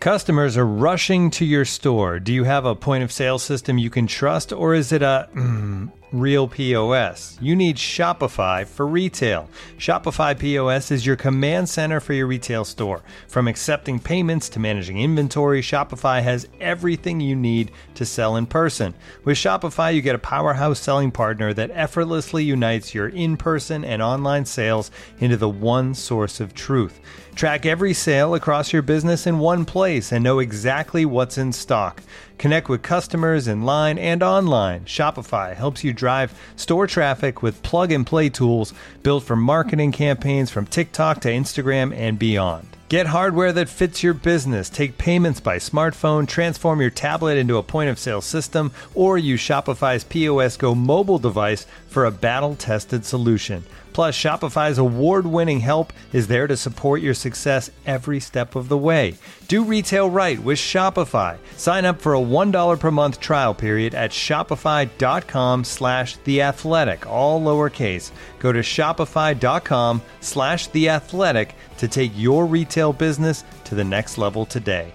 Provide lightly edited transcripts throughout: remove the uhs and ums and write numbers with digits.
Customers are rushing to your store. Do you have a point of sale system you can trust, or is it a real POS? You need Shopify for retail. Shopify POS is your command center for your retail store. From accepting payments to managing inventory, Shopify has everything you need to sell in person. With Shopify, you get a powerhouse selling partner that effortlessly unites your in-person and online sales into the one source of truth. Track every sale across your business in one place and know exactly what's in stock. Connect with customers in line and online. Shopify helps you drive store traffic with plug-and-play tools built for marketing campaigns from TikTok to Instagram and beyond. Get hardware that fits your business. Take payments by smartphone, transform your tablet into a point-of-sale system, or use Shopify's POS Go mobile device for a battle-tested solution. Plus, Shopify's award-winning help is there to support your success every step of the way. Do retail right with Shopify. Sign up for a $1 per month trial period at shopify.com/theathletic, all lowercase. Go to shopify.com/theathletic to take your retail business to the next level today.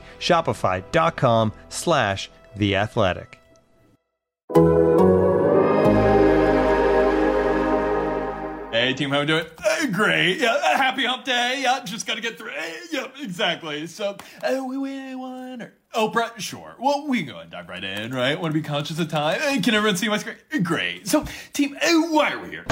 Shopify.com/theathletic. Hey team, how we doing? Great. Yeah, happy hump day. Yeah, just gotta get through. Yep, exactly. So, we won. Oprah, sure. Well, we can go and dive right in, right? Want to be conscious of time? Can everyone see my screen? Great. So, team, why are we here?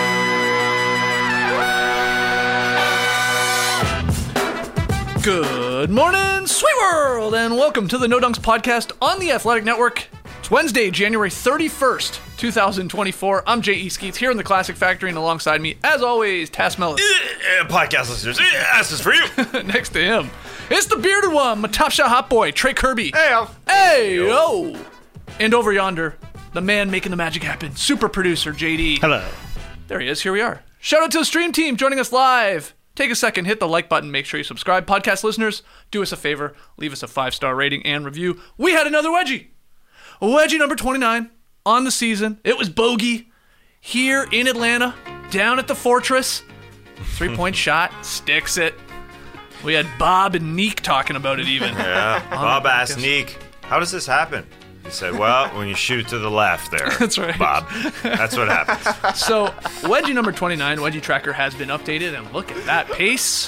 Good morning, sweet world, and welcome to the No Dunks podcast on the Athletic Network. It's Wednesday, January 31st, 2024. I'm J.E. Skeets here in the Classic Factory, and alongside me, as always, Tass Mellis. Podcast listeners, this is for you. Next to him, it's the bearded one, my top shot hot boy, Trey Kirby. Hey, yo. And over yonder, the man making the magic happen, super producer, JD. Hello. There he is, here we are. Shout out to the stream team joining us live. Take a second, hit the like button, make sure you subscribe. Podcast listeners, do us a favor, leave us a 5-star rating and review. We had another wedgie. Wedgie number 29 on the season. It was bogey here in Atlanta, down at the Fortress. 3-point shot, sticks it. We had Bob and Neek talking about it even. Yeah, Bob asked Neek, how does this happen? He said, well, when you shoot to the left there. That's right. Bob. That's what happens. So, wedgie number 29, Wedgie Tracker has been updated, and look at that pace.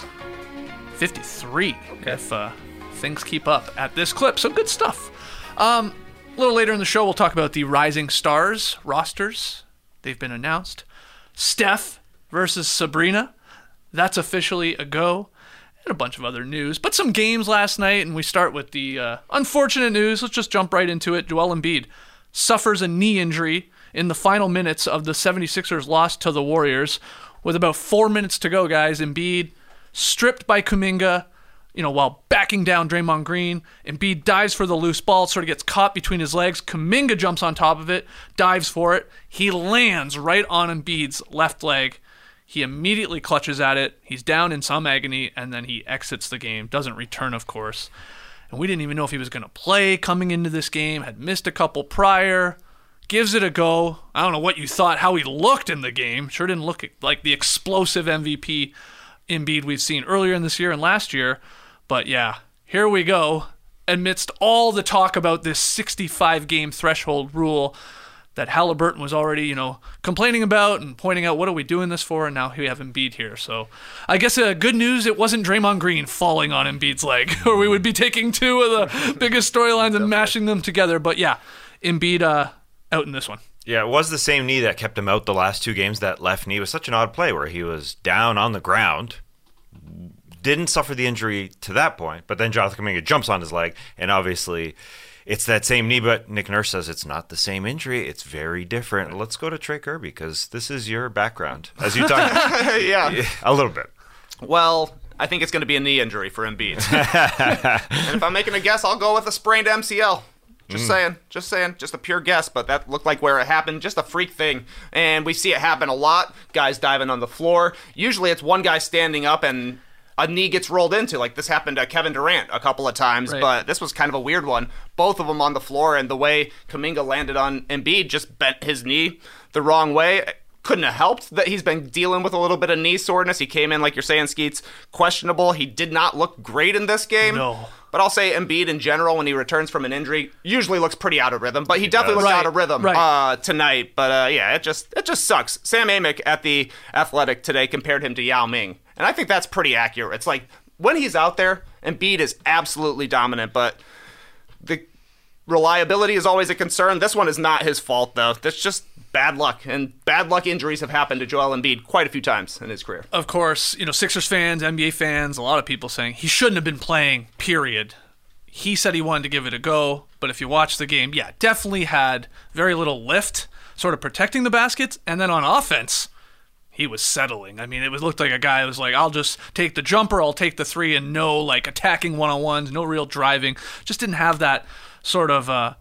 53, if things keep up at this clip. So, good stuff. A little later in the show, we'll talk about the Rising Stars rosters. They've been announced. Steph versus Sabrina. That's officially a go. And a bunch of other news. But some games last night, and we start with the unfortunate news. Let's just jump right into it. Joel Embiid suffers a knee injury in the final minutes of the 76ers loss to the Warriors. With about 4 minutes to go, guys, Embiid stripped by Kuminga, while backing down Draymond Green. Embiid dives for the loose ball, sort of gets caught between his legs. Kuminga jumps on top of it, dives for it. He lands right on Embiid's left leg. He immediately clutches at it. He's down in some agony, and then he exits the game. Doesn't return, of course. And we didn't even know if he was going to play coming into this game. Had missed a couple prior. Gives it a go. I don't know what you thought, how he looked in the game. Sure didn't look like the explosive MVP Embiid we've seen earlier in this year and last year. But yeah, here we go. Amidst all the talk about this 65-game threshold rule that Halliburton was already, complaining about and pointing out, what are we doing this for? And now we have Embiid here. So I guess good news, it wasn't Draymond Green falling on Embiid's leg, or we would be taking two of the biggest storylines and mashing them together. But yeah, Embiid out in this one. Yeah, it was the same knee that kept him out the last two games. That left knee was such an odd play where he was down on the ground, didn't suffer the injury to that point, but then Jonathan Kuminga jumps on his leg, and obviously it's that same knee, but Nick Nurse says it's not the same injury. It's very different. Let's go to Trey Kirby, because this is your background, as you talk. Yeah. A little bit. Well, I think it's going to be a knee injury for Embiid. And if I'm making a guess, I'll go with a sprained MCL. Just saying. Just a pure guess, but that looked like where it happened. Just a freak thing. And we see it happen a lot. Guys diving on the floor. Usually it's one guy standing up and a knee gets rolled into. Like this happened to Kevin Durant a couple of times, right. But this was kind of a weird one. Both of them on the floor, and the way Kuminga landed on Embiid just bent his knee the wrong way. Couldn't have helped that he's been dealing with a little bit of knee soreness. He came in, like you're saying, Skeets, questionable. He did not look great in this game. No. But I'll say Embiid in general, when he returns from an injury, usually looks pretty out of rhythm. But he definitely looked out of rhythm tonight. But yeah, it just sucks. Sam Amick at The Athletic today compared him to Yao Ming. And I think that's pretty accurate. It's like, when he's out there, Embiid is absolutely dominant, but the reliability is always a concern. This one is not his fault, though. That's just bad luck, and bad luck injuries have happened to Joel Embiid quite a few times in his career. Of course, Sixers fans, NBA fans, a lot of people saying he shouldn't have been playing, period. He said he wanted to give it a go, but if you watch the game, yeah, definitely had very little lift, sort of protecting the baskets, and then on offense, he was settling. I mean, it looked like a guy who was like, I'll just take the jumper, I'll take the three, and no, like, attacking one-on-ones, no real driving. Just didn't have that sort of,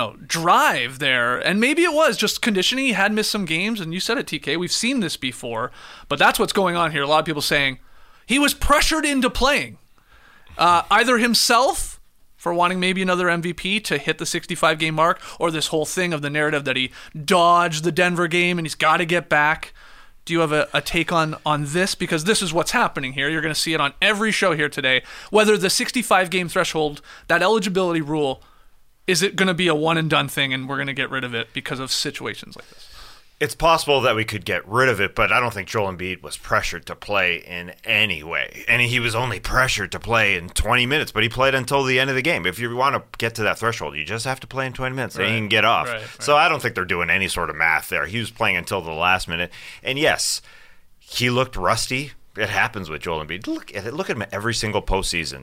drive there. And maybe it was just conditioning. He had missed some games, and you said it, TK. We've seen this before, but that's what's going on here. A lot of people saying he was pressured into playing. Either himself for wanting maybe another MVP to hit the 65-game mark, or this whole thing of the narrative that he dodged the Denver game and he's got to get back. Do you have a take on this? Because this is what's happening here. You're going to see it on every show here today. Whether the 65-game threshold, that eligibility rule, is it going to be a one-and-done thing and we're going to get rid of it because of situations like this? It's possible that we could get rid of it, but I don't think Joel Embiid was pressured to play in any way. And he was only pressured to play in 20 minutes, but he played until the end of the game. If you want to get to that threshold, you just have to play in 20 minutes. Then you can get off. Right. So I don't think they're doing any sort of math there. He was playing until the last minute. And yes, he looked rusty. It happens with Joel Embiid. Look at it. Look at him every single postseason.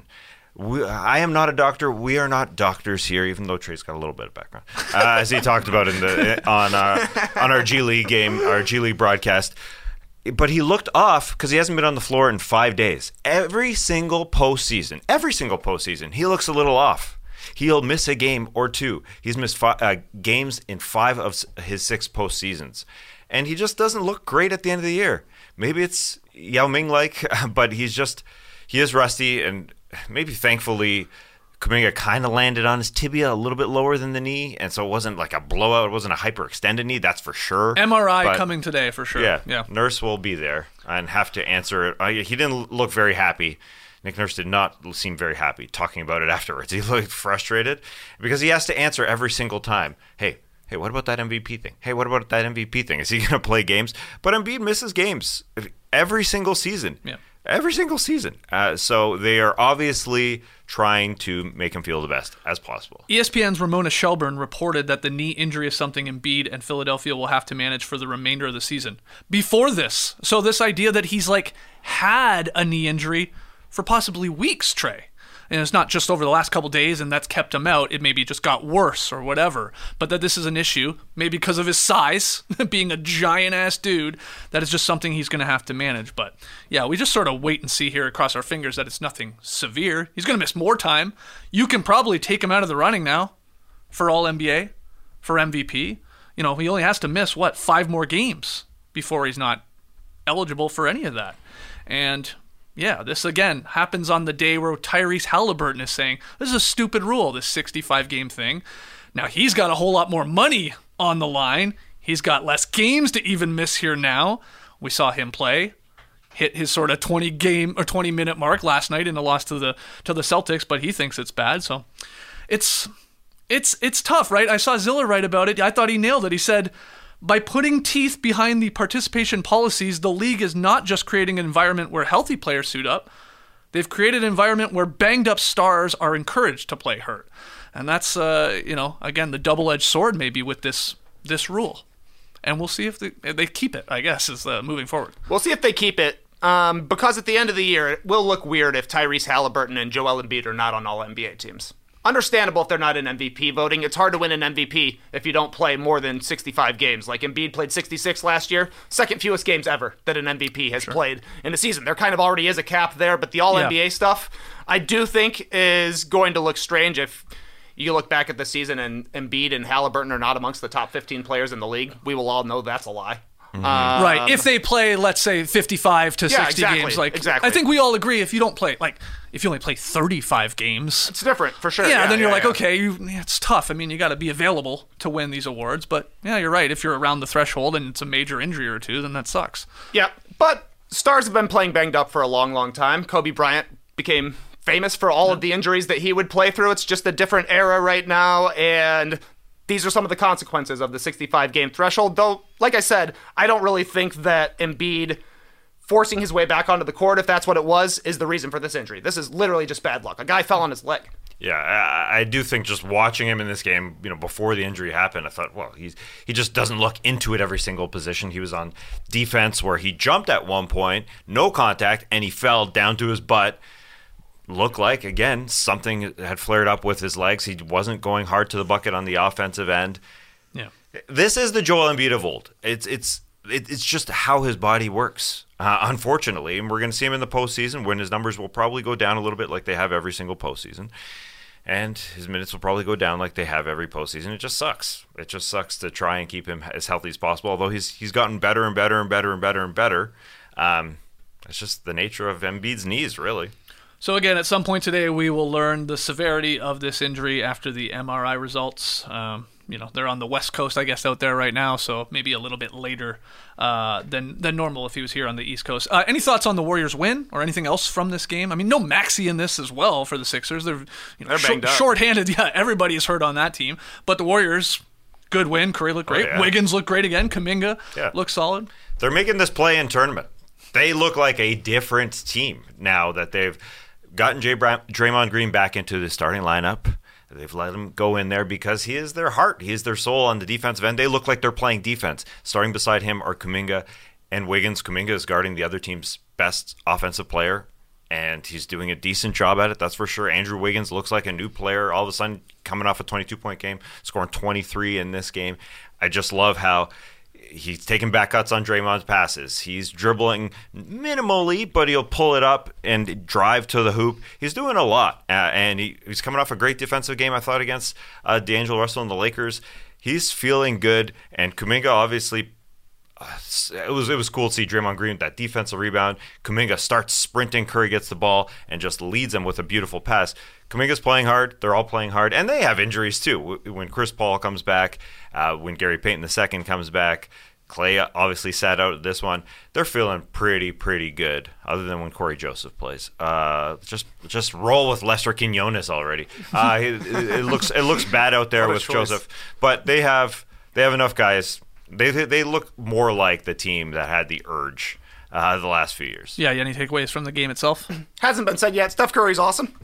I am not a doctor. We are not doctors here, even though Trey's got a little bit of background, as he talked about on our G League game, our G League broadcast. But he looked off because he hasn't been on the floor in 5 days. Every single postseason, he looks a little off. He'll miss a game or two. He's missed games in 5 of his 6 postseasons, and he just doesn't look great at the end of the year. Maybe it's Yao Ming-like, but he is rusty, and maybe thankfully Kuminga kind of landed on his tibia a little bit lower than the knee, and so it wasn't like a blowout. It wasn't a hyperextended knee, that's for sure. MRI coming today for sure. Yeah, Nurse will be there and have to answer it. He didn't look very happy. Nick Nurse did not seem very happy talking about it afterwards. He looked frustrated because he has to answer every single time. Hey, what about that MVP thing? Hey, what about that MVP thing? Is he going to play games? But Embiid misses games every single season. Yeah. Every single season. So they are obviously trying to make him feel the best as possible. ESPN's Ramona Shelburne reported that the knee injury is something Embiid and Philadelphia will have to manage for the remainder of the season. Before this, so this idea that he's had a knee injury for possibly weeks, Trey. And it's not just over the last couple days and that's kept him out. It maybe just got worse or whatever. But that this is an issue, maybe because of his size, being a giant-ass dude, that is just something he's going to have to manage. But yeah, we just sort of wait and see here, cross our fingers that it's nothing severe. He's going to miss more time. You can probably take him out of the running now for All-NBA, for MVP. He only has to miss, 5 more games before he's not eligible for any of that. And yeah, this again happens on the day where Tyrese Halliburton is saying, this is a stupid rule, this 65-game thing. Now, he's got a whole lot more money on the line. He's got less games to even miss here now. We saw him play, hit his sort of 20-minute mark last night in a loss to the Celtics, but he thinks it's bad. So it's tough, right? I saw Zilla write about it. I thought he nailed it. He said, by putting teeth behind the participation policies, the league is not just creating an environment where healthy players suit up. They've created an environment where banged-up stars are encouraged to play hurt. And that's, again, the double-edged sword maybe with this rule. And we'll see if they keep it, I guess, is moving forward. We'll see if they keep it, because at the end of the year, it will look weird if Tyrese Halliburton and Joel Embiid are not on all NBA teams. Understandable if they're not in MVP voting. It's hard to win an MVP if you don't play more than 65 games. Like Embiid played 66 last year, second fewest games ever that an MVP has played in a season. There kind of already is a cap there, but the All-NBA stuff, I do think is going to look strange if you look back at the season and Embiid and Halliburton are not amongst the top 15 players in the league. We will all know that's a lie. Right. If they play, let's say, 55 to 60 games. Exactly. I think we all agree if you don't play, if you only play 35 games. It's different, for sure. Yeah, then you're okay, it's tough. I mean, you got to be available to win these awards. But, yeah, you're right. If you're around the threshold and it's a major injury or two, then that sucks. Yeah, but stars have been playing banged up for a long, long time. Kobe Bryant became famous for all of the injuries that he would play through. It's just a different era right now, and these are some of the consequences of the 65-game threshold. Though, like I said, I don't really think that Embiid forcing his way back onto the court, if that's what it was, is the reason for this injury. This is literally just bad luck. A guy fell on his leg. Yeah, I do think just watching him in this game, before the injury happened, I thought, well, he just doesn't look into it every single position. He was on defense where he jumped at one point, no contact, and he fell down to his butt. Looked like, again, something had flared up with his legs. He wasn't going hard to the bucket on the offensive end. Yeah. This is the Joel Embiid of old. It's just how his body works, unfortunately. And we're going to see him in the postseason when his numbers will probably go down a little bit like they have every single postseason. And his minutes will probably go down like they have every postseason. It just sucks. It just sucks to try and keep him as healthy as possible, although he's gotten better and better and better and better and better. It's just the nature of Embiid's knees, really. So again, at some point today, we will learn the severity of this injury after the MRI results. They're on the West Coast, I guess, out there right now, so maybe a little bit later than normal if he was here on the East Coast. Any thoughts on the Warriors' win or anything else from this game? I mean, no Maxey in this as well for the Sixers. They're banged up. Short-handed. Yeah, everybody is hurt on that team. But the Warriors, good win. Curry looked great. Oh, yeah. Wiggins looked great again. Kuminga looked solid. They're making this play-in tournament. They look like a different team now that they've gotten Draymond Green back into the starting lineup. They've let him go in there because he is their heart. He is their soul on the defensive end. They look like they're playing defense. Starting beside him are Kuminga and Wiggins. Kuminga is guarding the other team's best offensive player, and he's doing a decent job at it, that's for sure. Andrew Wiggins looks like a new player all of a sudden coming off a 22-point game, scoring 23 in this game. I just love how he's taking back cuts on Draymond's passes. He's dribbling minimally, but he'll pull it up and drive to the hoop. He's doing a lot, and he's coming off a great defensive game, I thought, against D'Angelo Russell and the Lakers. He's feeling good, and Kuminga obviously, it was cool to see Draymond Green with that defensive rebound. Kuminga starts sprinting, Curry gets the ball, and just leads him with a beautiful pass. Kuminga's playing hard. They're all playing hard, and they have injuries too. When Chris Paul comes back, when Gary Payton II comes back, Clay obviously sat out this one. They're feeling pretty good, other than when Corey Joseph plays. Just roll with Lester Quinones already. It looks bad out there with Joseph, but they have enough guys. They look more like the team that had the urge the last few years. Yeah, any takeaways from the game itself? Hasn't been said yet. Steph Curry's awesome.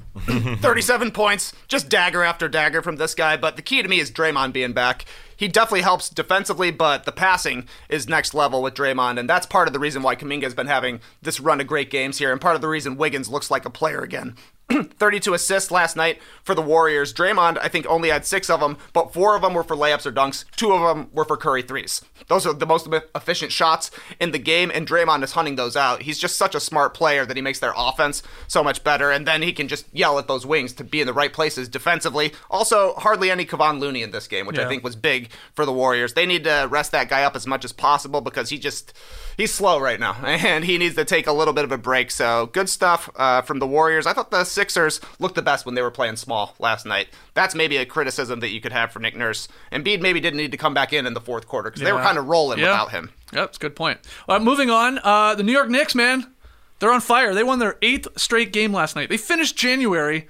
37 points, just dagger after dagger from this guy. But the key to me is Draymond being back. He definitely helps defensively, but the passing is next level with Draymond, and that's part of the reason why Kuminga's been having this run of great games here, and part of the reason Wiggins looks like a player again. 32 assists last night for the Warriors. Draymond, I think, only had 6 of them, but 4 of them were for layups or dunks. 2 of them were for Curry threes. Those are the most efficient shots in the game, and Draymond is hunting those out. He's just such a smart player that he makes their offense so much better, and then he can just yell at those wings to be in the right places defensively. Also, hardly any Kevon Looney in this game, which I think was big for the Warriors. They need to rest that guy up as much as possible because he's slow right now, and he needs to take a little bit of a break. So good stuff from the Warriors. I thought the Sixers looked the best when they were playing small last night. That's maybe a criticism that you could have for Nick Nurse. Embiid maybe didn't need to come back in the fourth quarter because they were kind of rolling without him. Yep, that's a good point. All right, moving on. The New York Knicks, man, they're on fire. They won their 8th straight game last night. They finished January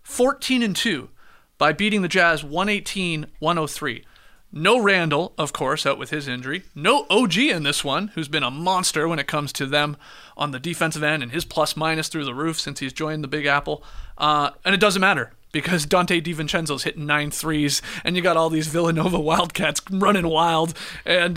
14-2 by beating the Jazz 118-103. No Randall, of course, out with his injury. No OG in this one, who's been a monster when it comes to them on the defensive end, and his plus-minus through the roof since he's joined the Big Apple. And it doesn't matter, because Dante DiVincenzo's hitting 9 threes, and you got all these Villanova Wildcats running wild. And,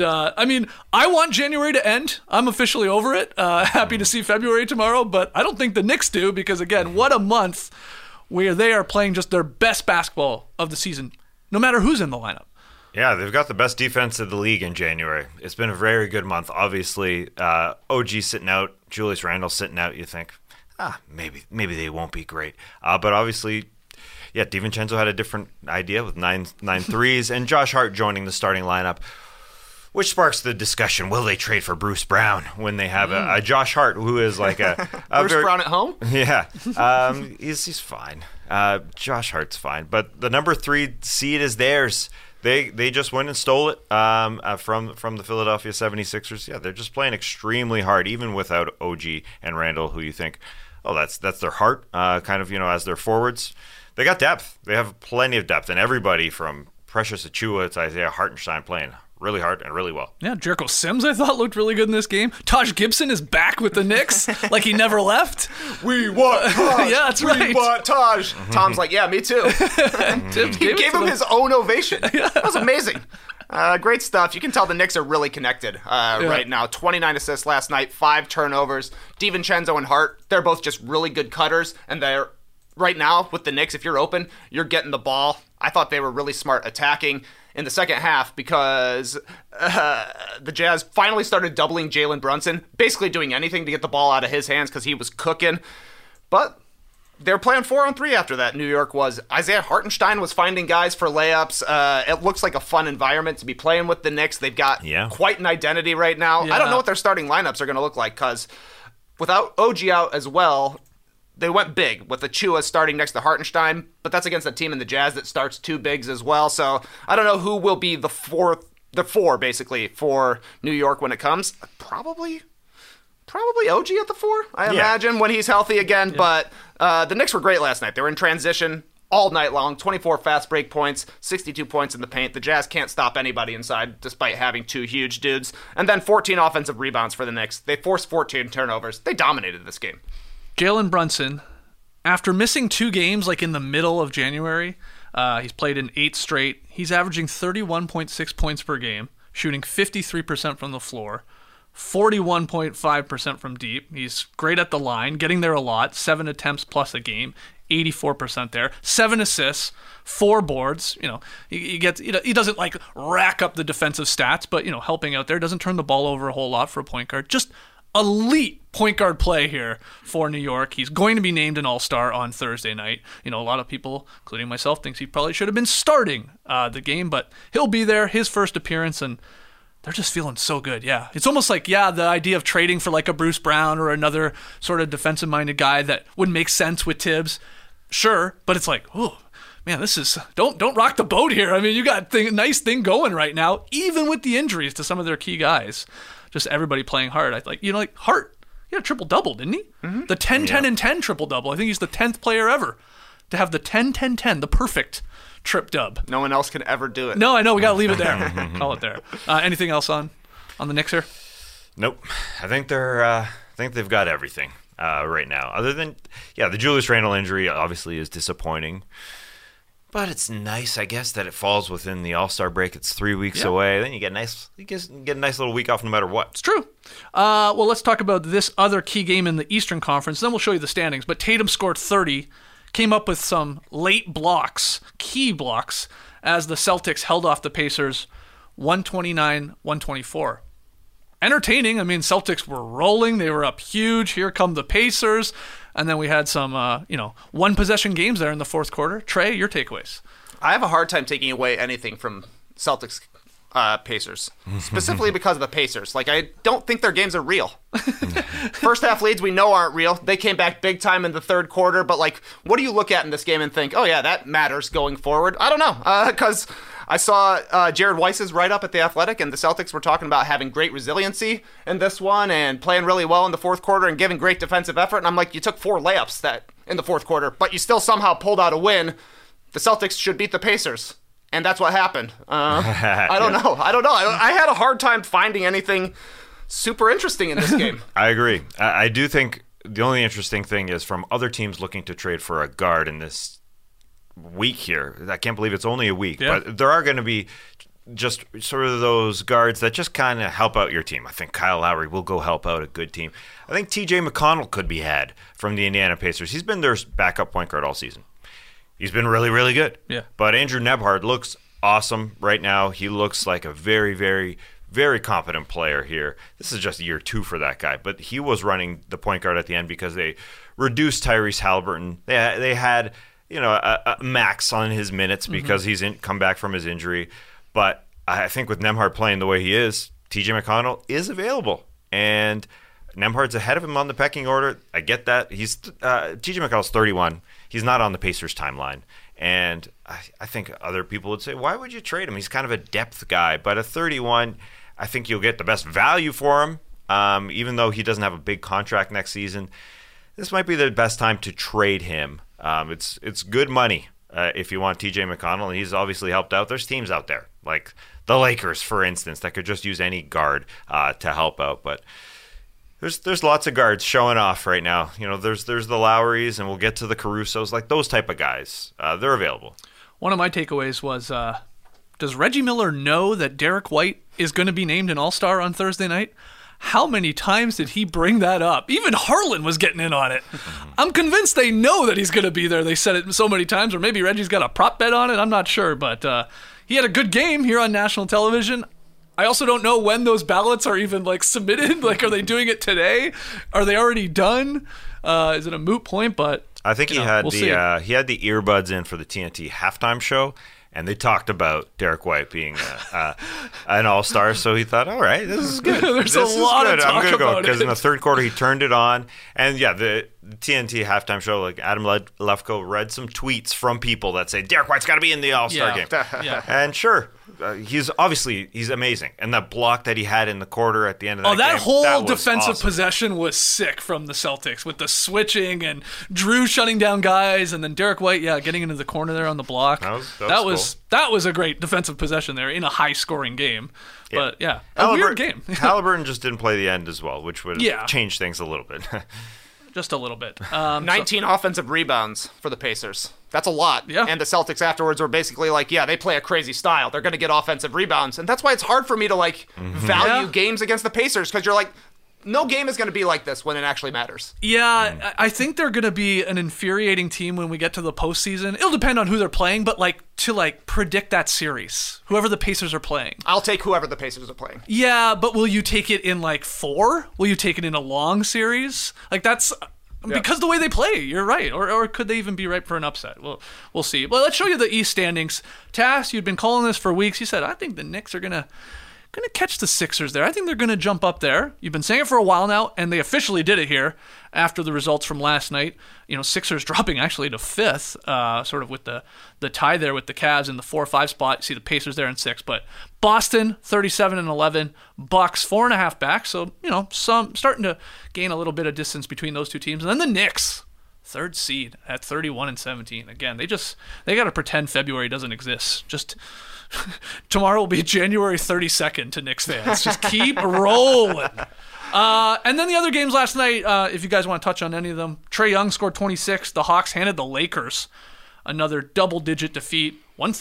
I want January to end. I'm officially over it. Happy to see February tomorrow, but I don't think the Knicks do, because, again, what a month where they are playing just their best basketball of the season, no matter who's in the lineup. Yeah, they've got the best defense of the league in January. It's been a very good month. Obviously, OG sitting out, Julius Randle sitting out. You think, maybe they won't be great. But obviously, yeah, DiVincenzo had a different idea with nine threes, and Josh Hart joining the starting lineup, which sparks the discussion: will they trade for Bruce Brown when they have a Josh Hart who is like a Brown at home? Yeah, he's fine. Josh Hart's fine, but the number 3 seed is theirs. They just went and stole it from the Philadelphia 76ers. Yeah, they're just playing extremely hard, even without OG and Randall, who you think, that's their heart, kind of, as their forwards. They got depth. They have plenty of depth, and everybody from Precious Achiuwa to Isaiah Hartenstein playing really hard and really well. Yeah, Jericho Sims, I thought, looked really good in this game. Taj Gibson is back with the Knicks, like he never left. We want Taj. Yeah, that's right. We want Taj. Tom's like, yeah, me too. He gave him his own ovation. That was amazing. Great stuff. You can tell the Knicks are really connected right now. 29 assists last night, 5 turnovers. DiVincenzo and Hart, they're both just really good cutters, and they're right now with the Knicks, if you're open, you're getting the ball. I thought they were really smart attacking in the second half because the Jazz finally started doubling Jalen Brunson, basically doing anything to get the ball out of his hands because he was cooking. But they're playing 4-on-3 after that, New York was. Isaiah Hartenstein was finding guys for layups. It looks like a fun environment to be playing with the Knicks. They've got quite an identity right now. Yeah. I don't know what their starting lineups are going to look like because without OG out as well, they went big with Achiuwa starting next to Hartenstein, but that's against a team in the Jazz that starts 2 bigs as well. So I don't know who will be the four basically for New York when it comes. Probably OG at the 4, I imagine, when he's healthy again. Yeah. But the Knicks were great last night. They were in transition all night long, 24 fast break points, 62 points in the paint. The Jazz can't stop anybody inside despite having 2 huge dudes. And then 14 offensive rebounds for the Knicks. They forced 14 turnovers. They dominated this game. Jalen Brunson, after missing 2 games like in the middle of January, he's played in 8 straight. He's averaging 31.6 points per game, shooting 53% from the floor, 41.5% from deep. He's great at the line, getting there a lot, 7 attempts plus a game, 84% there, 7 assists, 4 boards. He doesn't like rack up the defensive stats, but helping out there, doesn't turn the ball over a whole lot for a point guard. Just elite point guard play here for New York. He's going to be named an All-Star on Thursday night. A lot of people, including myself, thinks he probably should have been starting the game, but he'll be there, his first appearance, and they're just feeling so good. Yeah, it's almost like, the idea of trading for like a Bruce Brown or another sort of defensive-minded guy that would make sense with Tibbs. Sure, but it's like, oh, man, this is don't rock the boat here. I mean, you got a nice thing going right now, even with the injuries to some of their key guys. Just everybody playing hard. Like Hart, he had a triple-double, didn't he? Mm-hmm. The 10-10-10 triple-double. I think he's the 10th player ever to have the 10-10-10, the perfect trip-dub. No one else can ever do it. No, I know. We got to leave it there. Call it there. Anything else on the Knicks here? Nope. I think they've got everything right now. Other than, the Julius Randle injury obviously is disappointing. But it's nice, I guess, that it falls within the All-Star break. It's 3 weeks away. Then you get a nice little week off no matter what. It's true. Well, let's talk about this other key game in the Eastern Conference. Then we'll show you the standings. But Tatum scored 30, came up with some late blocks, key blocks, as the Celtics held off the Pacers 129-124. Entertaining. I mean, Celtics were rolling. They were up huge. Here come the Pacers. And then we had some, one-possession games there in the fourth quarter. Trey, your takeaways? I have a hard time taking away anything from Celtics Pacers, specifically because of the Pacers. Like, I don't think their games are real. First half leads we know aren't real. They came back big time in the third quarter, but, like, what do you look at in this game and think, oh, yeah, that matters going forward? I don't know, because I saw Jared Weiss's write-up at The Athletic, and the Celtics were talking about having great resiliency in this one and playing really well in the fourth quarter and giving great defensive effort. And I'm like, you took 4 layups in the fourth quarter, but you still somehow pulled out a win. The Celtics should beat the Pacers, and that's what happened. I don't know. I had a hard time finding anything super interesting in this game. I agree. I do think the only interesting thing is from other teams looking to trade for a guard in this week here. I can't believe it's only a week, but there are going to be just sort of those guards that just kind of help out your team. I think Kyle Lowry will go help out a good team. I think TJ McConnell could be had from the Indiana Pacers. He's been their backup point guard all season. He's been really, really good. Yeah. But Andrew Nembhard looks awesome right now. He looks like a very, very, very competent player here. This is just year 2 for that guy. But he was running the point guard at the end because they reduced Tyrese Halliburton. They had a max on his minutes because he's come back from his injury. But I think with Nembhard playing the way he is, TJ McConnell is available. And Nembhard's ahead of him on the pecking order. I get that. TJ McConnell's 31. He's not on the Pacers timeline. And I think other people would say, why would you trade him? He's kind of a depth guy. But at 31, I think you'll get the best value for him, even though he doesn't have a big contract next season. this might be the best time to trade him. It's good money if you want TJ McConnell, and he's obviously helped out. There's teams out there, like the Lakers, for instance, that could just use any guard to help out. But there's lots of guards showing off right now. You know, there's the Lowrys, and we'll get to the Carusos, like those type of guys. They're available. One of my takeaways was, does Reggie Miller know that Derek White is going to be named an All-Star on Thursday night? How many times did he bring that up? Even Harlan was getting in on it. I'm convinced they know that he's going to be there. They said it so many times, or maybe Reggie's got a prop bet on it. I'm not sure, but he had a good game here on national television. I also don't know when those ballots are even submitted. Are they doing it today? Are they already done? Is it a moot point? But I think he had the earbuds in for the TNT halftime show. And they talked about Derek White being an all-star, so he thought, all right, this is good. There's a lot of talk I'm gonna go about because it. in the third quarter he turned it on, and the TNT halftime show, Adam Lefko read some tweets from people that say Derek White's got to be in the All-Star game. Yeah. And sure, he's amazing, and that block that he had in the quarter at the end of that game, that whole that was defensive awesome. Possession was sick from the Celtics with the switching and Drew shutting down guys, and then Derek White, getting into the corner there on the block. That was a great defensive possession there in a high-scoring game. Yeah. But a weird game. Halliburton just didn't play the end as well, which would Yeah. change things a little bit. Just a little bit. 19 offensive rebounds for the Pacers. That's a lot. Yeah. And the Celtics afterwards were basically they play a crazy style. They're going to get offensive rebounds. And that's why it's hard for me to value games against the Pacers, because you're no game is going to be like this when it actually matters. Yeah, I think they're going to be an infuriating team when we get to the postseason. It'll depend on who they're playing, but to predict that series, whoever the Pacers are playing. I'll take whoever the Pacers are playing. Yeah, but will you take it in 4? Will you take it in a long series? That's because the way they play. You're right, or could they even be right for an upset? We'll see. Well, let's show you the East standings. Tass, you'd been calling this for weeks. You said I think the Knicks are gonna catch the Sixers there. I think they're gonna jump up there. You've been saying it for a while now, and they officially did it here after the results from last night. Sixers dropping actually to 5th, sort of with the tie there with the Cavs in the 4-5 spot. You see the Pacers there in 6, but Boston 37-11, Bucks 4.5 back. So some starting to gain a little bit of distance between those two teams, and then the Knicks, 3rd seed at 31-17. Again, they got to pretend February doesn't exist. Just tomorrow will be January 32nd to Knicks fans. Just keep rolling. And then the other games last night, if you guys want to touch on any of them, Trae Young scored 26. The Hawks handed the Lakers another double-digit defeat,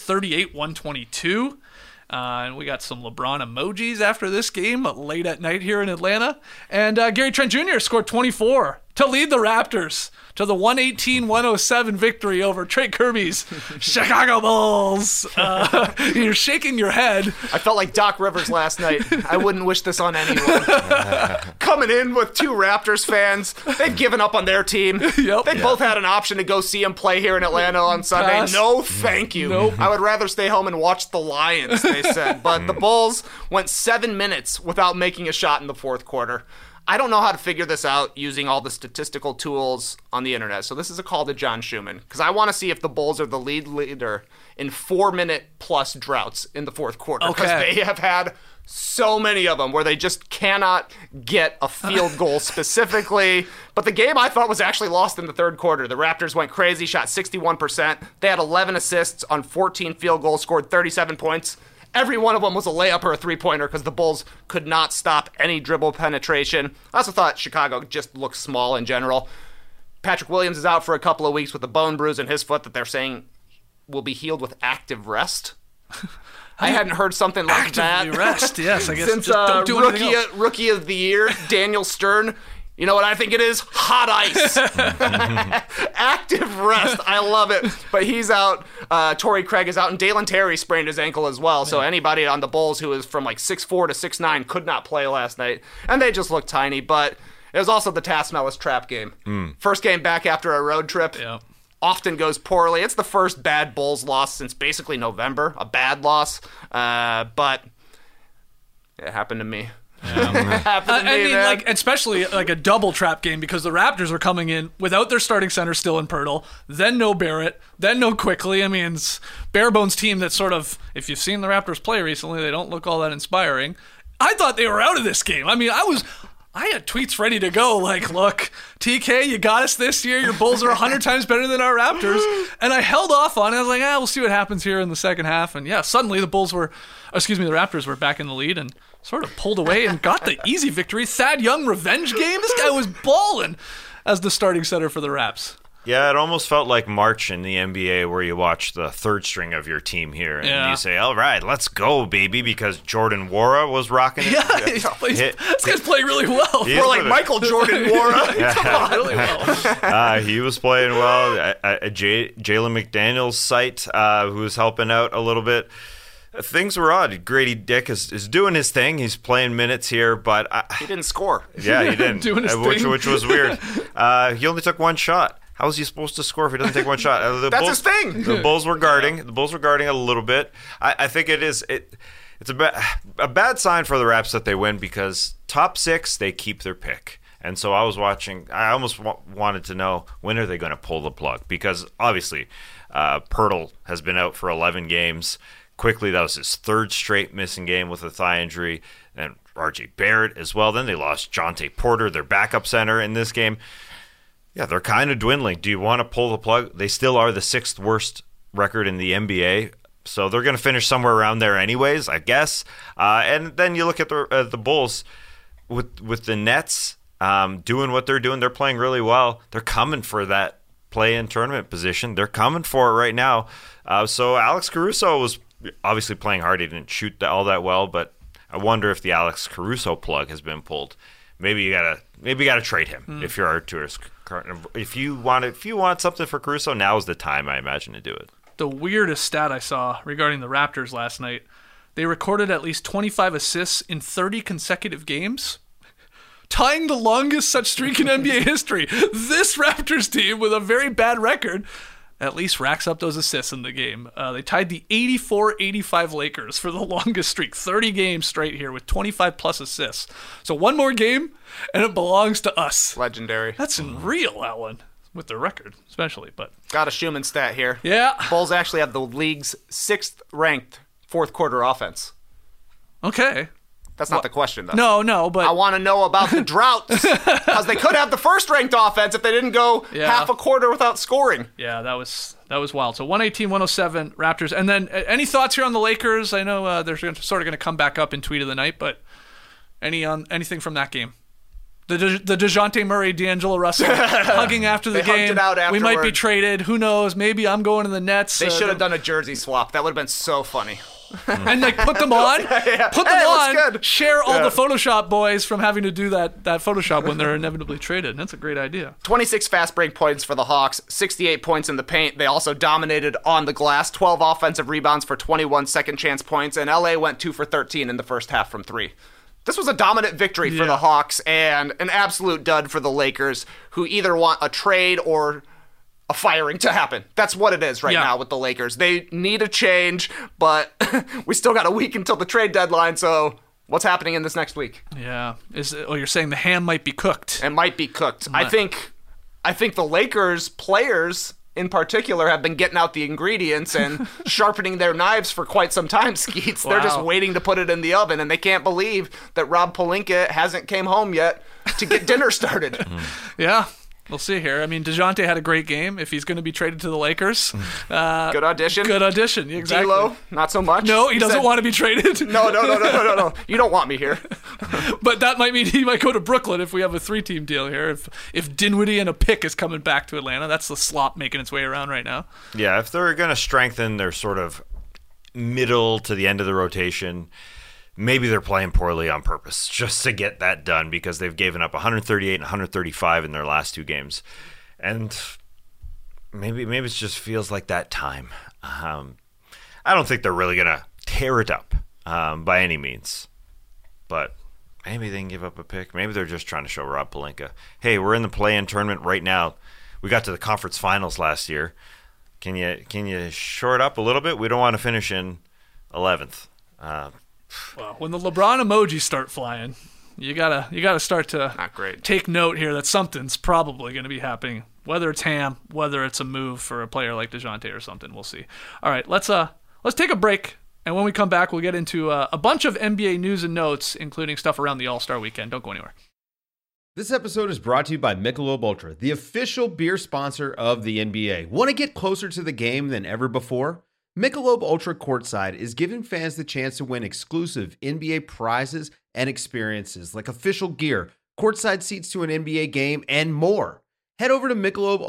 138-122. And we got some LeBron emojis after this game late at night here in Atlanta. And Gary Trent Jr. scored 24 to lead the Raptors to the 118-107 victory over Trey Kirby's Chicago Bulls. You're shaking your head. I felt like Doc Rivers last night. I wouldn't wish this on anyone. Coming in with 2 Raptors fans. They've given up on their team. Yep. They both had an option to go see him play here in Atlanta on Sunday. Pass. No, thank you. Nope. I would rather stay home and watch the Lions, they said. But the Bulls went 7 minutes without making a shot in the fourth quarter. I don't know how to figure this out using all the statistical tools on the internet. So this is a call to John Schumann, because I want to see if the Bulls are the leader in 4-minute plus droughts in the fourth quarter. Because Okay. they have had so many of them where they just cannot get a field goal specifically. But the game I thought was actually lost in the third quarter. The Raptors went crazy, shot 61%. They had 11 assists on 14 field goals, scored 37 points. Every one of them was a layup or a three-pointer because the Bulls could not stop any dribble penetration. I also thought Chicago just looked small in general. Patrick Williams is out for a couple of weeks with a bone bruise in his foot that they're saying will be healed with active rest. I hadn't heard something like that. Actively rest, yes. I guess Since just don't do anything else. rookie of the year, Daniel Stern. You know what I think it is? Hot ice. Active rest. I love it. But he's out. Torrey Craig is out. And Dalen Terry sprained his ankle as well. So anybody on the Bulls who is from 6'4" to 6'9" could not play last night. And they just looked tiny. But it was also the Tass Mellis trap game. First game back after a road trip. Yeah. Often goes poorly. It's the first bad Bulls loss since basically November. A bad loss. But it happened to me. Especially a double trap game because the Raptors are coming in without their starting center still in Pirtle, then no Barrett, then no Quickly. I mean, it's bare bones team that sort of, if you've seen the Raptors play recently, they don't look all that inspiring. I thought they were out of this game. I mean, I had tweets ready to go like, look, TK, you got us this year. Your Bulls are 100 times better than our Raptors. And I held off on it. I was like, we'll see what happens here in the second half. And yeah, suddenly the Raptors were back in the lead and sort of pulled away and got the easy victory. Thad Young revenge game. This guy was balling as the starting center for the Raps. Yeah, it almost felt like March in the NBA where you watch the third string of your team here and you say, all right, let's go, baby, because Jordan Wara was rocking it. Yeah, this guy's playing really well. We're like Michael Jordan Wara. Come on, really well. He was playing well. Jalen McDaniel's site, who was helping out a little bit. Things were odd. Grady Dick is doing his thing. He's playing minutes here, but he didn't score. Yeah, he didn't, doing his thing. Which was weird. He only took one shot. How is he supposed to score if he doesn't take one shot? That's his thing. The Bulls were guarding. The Bulls were guarding a little bit. I think it's a bad sign for the Raps that they win because top 6 they keep their pick. And so I was watching. I almost wanted to know when are they going to pull the plug because obviously Pirtle has been out for 11 games. Quickly, that was his 3rd straight missing game with a thigh injury, and RJ Barrett as well. Then they lost Jonte Porter, their backup center, in this game. Yeah, they're kind of dwindling. Do you want to pull the plug? They still are the 6th worst record in the NBA, so they're going to finish somewhere around there anyways, I guess. And then you look at the Bulls with the Nets doing what they're doing. They're playing really well. They're coming for that play-in tournament position. They're coming for it right now. So Alex Caruso was obviously playing hard. He didn't shoot all that well, but I wonder if the Alex Caruso plug has been pulled. Maybe you gotta trade him if you're Arturas. If you want something for Caruso, now's the time, I imagine, to do it. The weirdest stat I saw regarding the Raptors last night, they recorded at least 25 assists in 30 consecutive games, tying the longest such streak in NBA history. This Raptors team, with a very bad record, at least racks up those assists in the game. They tied the 84-85 Lakers for the longest streak, 30 games straight here with 25-plus assists. So one more game, and it belongs to us. Legendary. That's unreal, that one, with the record especially. But got a Schumann stat here. Yeah. Bulls actually have the league's 6th-ranked fourth-quarter offense. Okay. That's not the question, though. No, but... I want to know about the droughts, because they could have the first-ranked offense if they didn't go half a quarter without scoring. Yeah, that was wild. So 118-107 Raptors. And then any thoughts here on the Lakers? I know they're sort of going to come back up in Tweet of the Night, but anything from that game? The DeJounte Murray, D'Angelo Russell hugging after the game. Hugged it out afterward. We might be traded. Who knows? Maybe I'm going to the Nets. They should have done a jersey swap. That would have been so funny. And put them on. Put them on. Share all the Photoshop boys from having to do that Photoshop when they're inevitably traded. That's a great idea. 26 fast break points for the Hawks, 68 points in the paint. They also dominated on the glass, 12 offensive rebounds for 21 second chance points, and LA went 2 for 13 in the first half from 3. This was a dominant victory for the Hawks and an absolute dud for the Lakers, who either want a trade or a firing to happen. That's what it is right now with the Lakers. They need a change, but we still got a week until the trade deadline, so what's happening in this next week? Yeah. You're saying the ham might be cooked. It might be cooked. I think the Lakers players in particular have been getting out the ingredients and sharpening their knives for quite some time, Skeets. They're just waiting to put it in the oven, and they can't believe that Rob Pelinka hasn't came home yet to get dinner started. Yeah. We'll see here. I mean, DeJounte had a great game. If he's going to be traded to the Lakers, good audition. Good audition. Exactly. D'Lo, not so much. No, he doesn't want to be traded. No. You don't want me here. But that might mean he might go to Brooklyn if we have a 3-team deal here. If Dinwiddie and a pick is coming back to Atlanta, that's the slop making its way around right now. Yeah, if they're going to strengthen their sort of middle to the end of the rotation, maybe they're playing poorly on purpose just to get that done because they've given up 138 and 135 in their last 2 games. And maybe it just feels like that time. I don't think they're really going to tear it up by any means. But maybe they can give up a pick. Maybe they're just trying to show Rob Pelinka, hey, we're in the play-in tournament right now. We got to the conference finals last year. Can you short up a little bit? We don't want to finish in 11th. Well, when the LeBron emojis start flying, you gotta start to take note here that something's probably going to be happening. Whether it's ham, whether it's a move for a player like DeJounte or something, we'll see. All right, let's take a break, and when we come back, we'll get into a bunch of NBA news and notes, including stuff around the All-Star weekend. Don't go anywhere. This episode is brought to you by Michelob Ultra, the official beer sponsor of the NBA. Want to get closer to the game than ever before? Michelob Ultra Courtside is giving fans the chance to win exclusive NBA prizes and experiences like official gear, courtside seats to an NBA game, and more. Head over to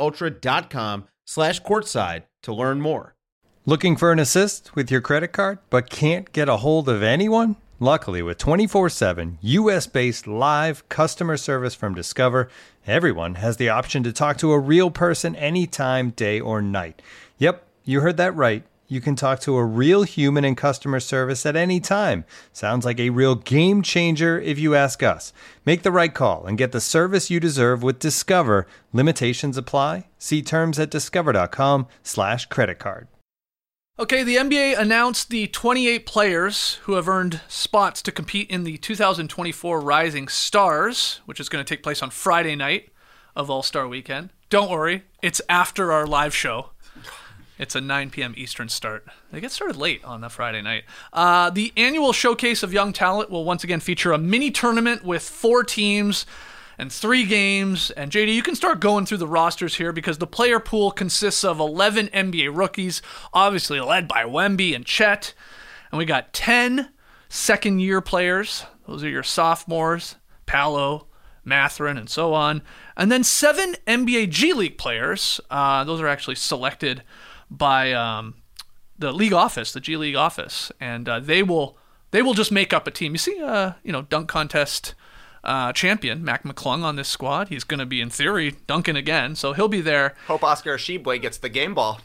MichelobUltra.com/courtside to learn more. Looking for an assist with your credit card but can't get a hold of anyone? Luckily, with 24/7 US-based live customer service from Discover, everyone has the option to talk to a real person anytime, day or night. Yep, you heard that right. You can talk to a real human in customer service at any time. Sounds like a real game changer if you ask us. Make the right call and get the service you deserve with Discover. Limitations apply. See terms at discover.com/creditcard. Okay, the NBA announced the 28 players who have earned spots to compete in the 2024 Rising Stars, which is going to take place on Friday night of All-Star Weekend. Don't worry, it's after our live show. It's a 9 p.m. Eastern start. They get started late on the Friday night. The annual Showcase of Young Talent will once again feature a mini tournament with 4 teams and 3 games. And JD, you can start going through the rosters here because the player pool consists of 11 NBA rookies, obviously led by Wemby and Chet. And we got 10 second-year players. Those are your sophomores, Paolo, Mathurin, and so on. And then 7 NBA G League players. Those are actually selected by the league office, the G League office. And they will just make up a team. You see, dunk contest champion Mac McClung on this squad. He's going to be, in theory, dunking again, so he'll be there. Hope Oscar Shibwe gets the game ball.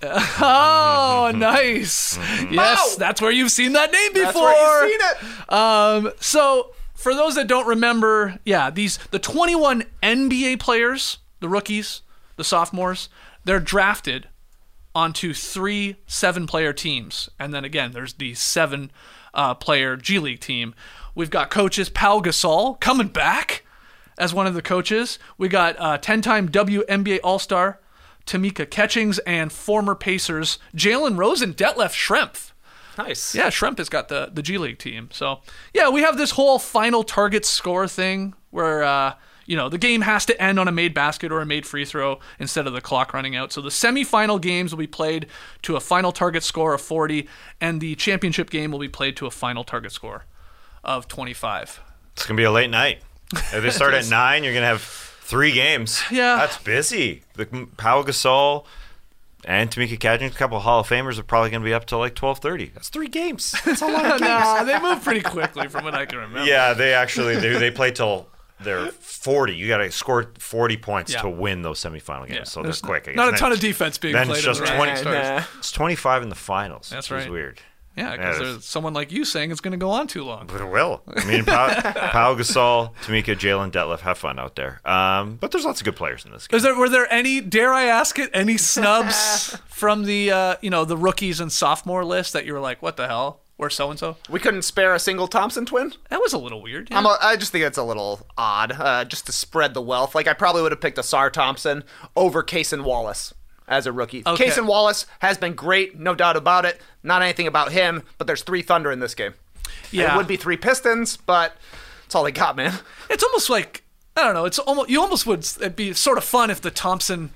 Oh, nice. Yes, that's where you've seen that name before. That's where you've seen it. So, for those that don't remember, the 21 NBA players, the rookies, the sophomores, they're drafted onto 3 7-player teams. And then again, there's the 7-player G League team. We've got coaches Pau Gasol coming back as one of the coaches. We got 10-time WNBA All-Star Tamika Catchings and former Pacers Jalen Rose and Detlef Schrempf. Nice. Yeah, Schrempf has got the G League team. So, yeah, we have this whole final target score thing where, the game has to end on a made basket or a made free throw instead of the clock running out. So the semifinal games will be played to a final target score of 40, and the championship game will be played to a final target score of 25. It's going to be a late night. If they start at 9, you're going to have 3 games. Yeah. That's busy. The Pau Gasol and Tamika Catchings, a couple of Hall of Famers, are probably going to be up till like 12:30. That's 3 games. That's a lot of games. Nah, they move pretty quickly from what I can remember. Yeah, they actually do. They play till they're 40. You got to score 40 points to win those semifinal games. Yeah. So they're quick. I guess. Not a ton of defense being then played. it's just in the 20. Rising Stars. It's 25 in the finals. That's which right. is weird. Yeah, because there's someone like you saying it's going to go on too long. But it will. I mean, Pau Gasol, Tamika, Jalen, Detlef, have fun out there. But there's lots of good players in this game. Were there any, dare I ask it, any snubs from the the rookies and sophomore list that you were like, what the hell? Where's so-and-so? We couldn't spare a single Thompson twin? That was a little weird. Yeah. I just think it's a little odd, just to spread the wealth. Like, I probably would have picked Asar Thompson over Cason Wallace as a rookie. Okay. Cason Wallace has been great, no doubt about it. Not anything about him, but there's 3 Thunder in this game. Yeah. It would be 3 Pistons, but that's all they got, man. It's almost like, I don't know, it'd be sort of fun if the Thompson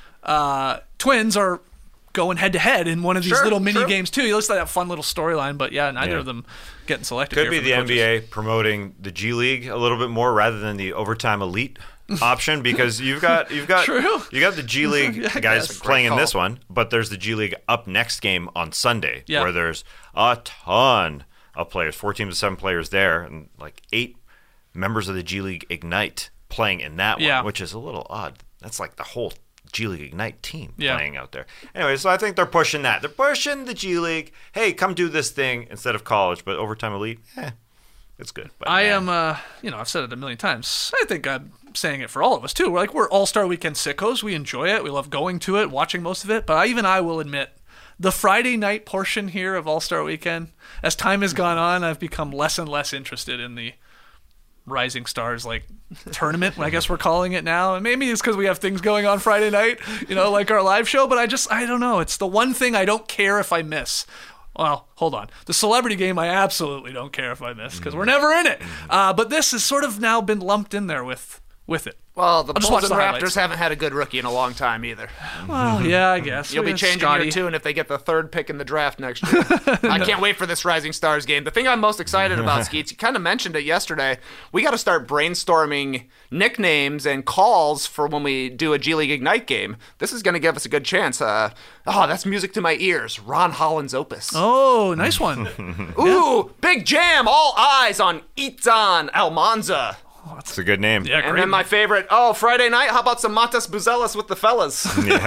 twins are going head-to-head in one of these little mini games, too. It looks like that fun little storyline, but neither of them getting selected. Could be the NBA promoting the G League a little bit more rather than the overtime elite option, because you've got True. You got the G League guys playing in this one, but there's the G League up next game on Sunday where there's a ton of players, 4 teams of 7 players there, and like 8 members of the G League Ignite playing in that one, which is a little odd. That's like the whole G League Ignite team playing out there. Anyway, so I think they're pushing that. They're pushing the G League. Hey, come do this thing instead of college, but overtime elite, it's good. But I am, I've said it a million times. I think I'm saying it for all of us, too. We're All-Star Weekend sickos. We enjoy it. We love going to it, watching most of it. But I will admit, the Friday night portion here of All-Star Weekend, as time has gone on, I've become less and less interested in the Rising Stars tournament, I guess we're calling it now. And maybe it's because we have things going on Friday night, like our live show. But I don't know. It's the one thing I don't care if I miss. Well, hold on. The celebrity game, I absolutely don't care if I miss because we're never in it. But this has sort of now been lumped in there with with it. Well, the just Bulls watch and the Raptors highlights. haven't had a good rookie in a long time either. Well, yeah, I guess. You'll be changing your tune if they get the 3rd pick in the draft next year. I can't wait for this Rising Stars game. The thing I'm most excited about, Skeets, you kind of mentioned it yesterday. We got to start brainstorming nicknames and calls for when we do a G League Ignite game. This is going to give us a good chance. That's music to my ears. Ron Holland's Opus. Oh, nice one. Ooh, big jam. All eyes on Itan Almanza. It's a good name. Yeah, And great. then my favorite, Friday night, how about some Matas Buzelas with the fellas?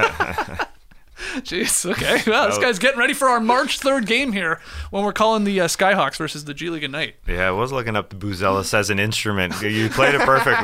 Jeez, okay. Well, this guy's getting ready for our March 3rd game here when we're calling the Skyhawks versus the G League Ignite. Yeah, I was looking up the Buzelis as an instrument. You played it perfectly.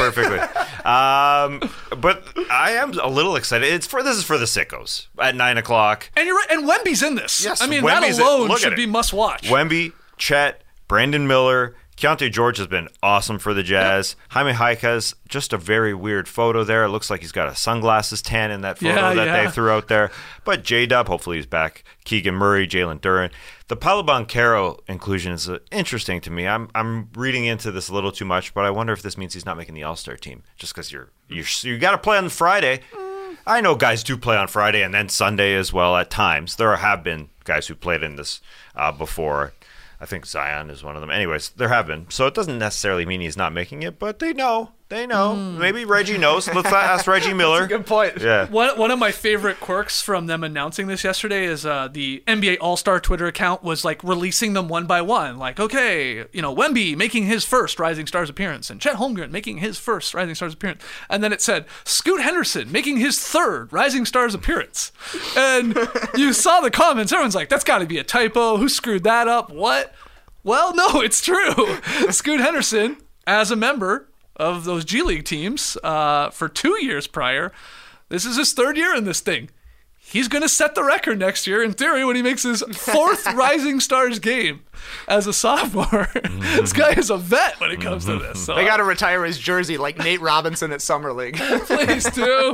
But I am a little excited. This is for the sickos at 9 o'clock. And you're right. And Wemby's in this. Yes, I mean, Wemby's that alone look at should it. be must watch. Wemby, Chet, Brandon Miller, Keontae George has been awesome for the Jazz. Jaime Jaquez, just a very weird photo there. It looks like he's got a sunglasses tan in that photo they threw out there. But J-Dub, hopefully he's back. Keegan Murray, Jalen Duren. The Paolo Banchero inclusion is interesting to me. I'm reading into this a little too much, but I wonder if this means he's not making the All-Star team just because you got to play on Friday. I know guys do play on Friday and then Sunday as well at times. There have been guys who played in this before. I think Zion is one of them. Anyways, there have been. So it doesn't necessarily mean he's not making it, but they know. They know. Maybe Reggie knows. Let's ask Reggie Miller. Good point. Yeah. One of my favorite quirks from them announcing this yesterday is the NBA All-Star Twitter account was like releasing them one by one. Like, okay, Wemby making his first Rising Stars appearance and Chet Holmgren making his first Rising Stars appearance. And then it said, Scoot Henderson making his 3rd Rising Stars appearance. And you saw the comments. Everyone's like, that's got to be a typo. Who screwed that up? What? Well, no, it's true. Scoot Henderson, as a member of those G League teams for 2 years prior. This is his 3rd year in this thing. He's going to set the record next year, in theory, when he makes his 4th Rising Stars game as a sophomore. This guy is a vet when it comes to this. So They got to retire his jersey like Nate Robinson at Summer League. please do.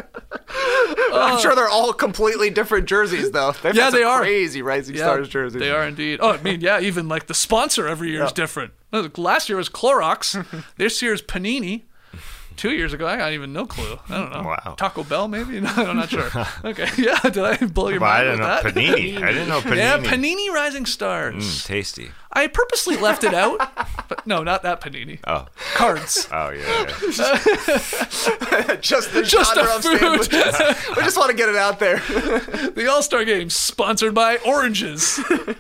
I'm sure they're all completely different jerseys, though. They've Yeah, had some they are. crazy Rising Stars jerseys. They are indeed. Oh, I mean, yeah, even like the sponsor every year is different. Last year was Clorox. This year's Panini. 2 years ago, I got even no clue. I don't know. Wow. Taco Bell, maybe? No, I'm not sure. Okay, yeah, did I blow your But I mind didn't know with that? Panini. I didn't know Panini. Yeah, Panini Rising Stars. Tasty. I purposely left it out, but no, not that Panini. Oh. Cards. Oh, yeah. Just the Just genre a of food. sandwiches. We just want to get it out there. The All-Star Game, sponsored by Oranges.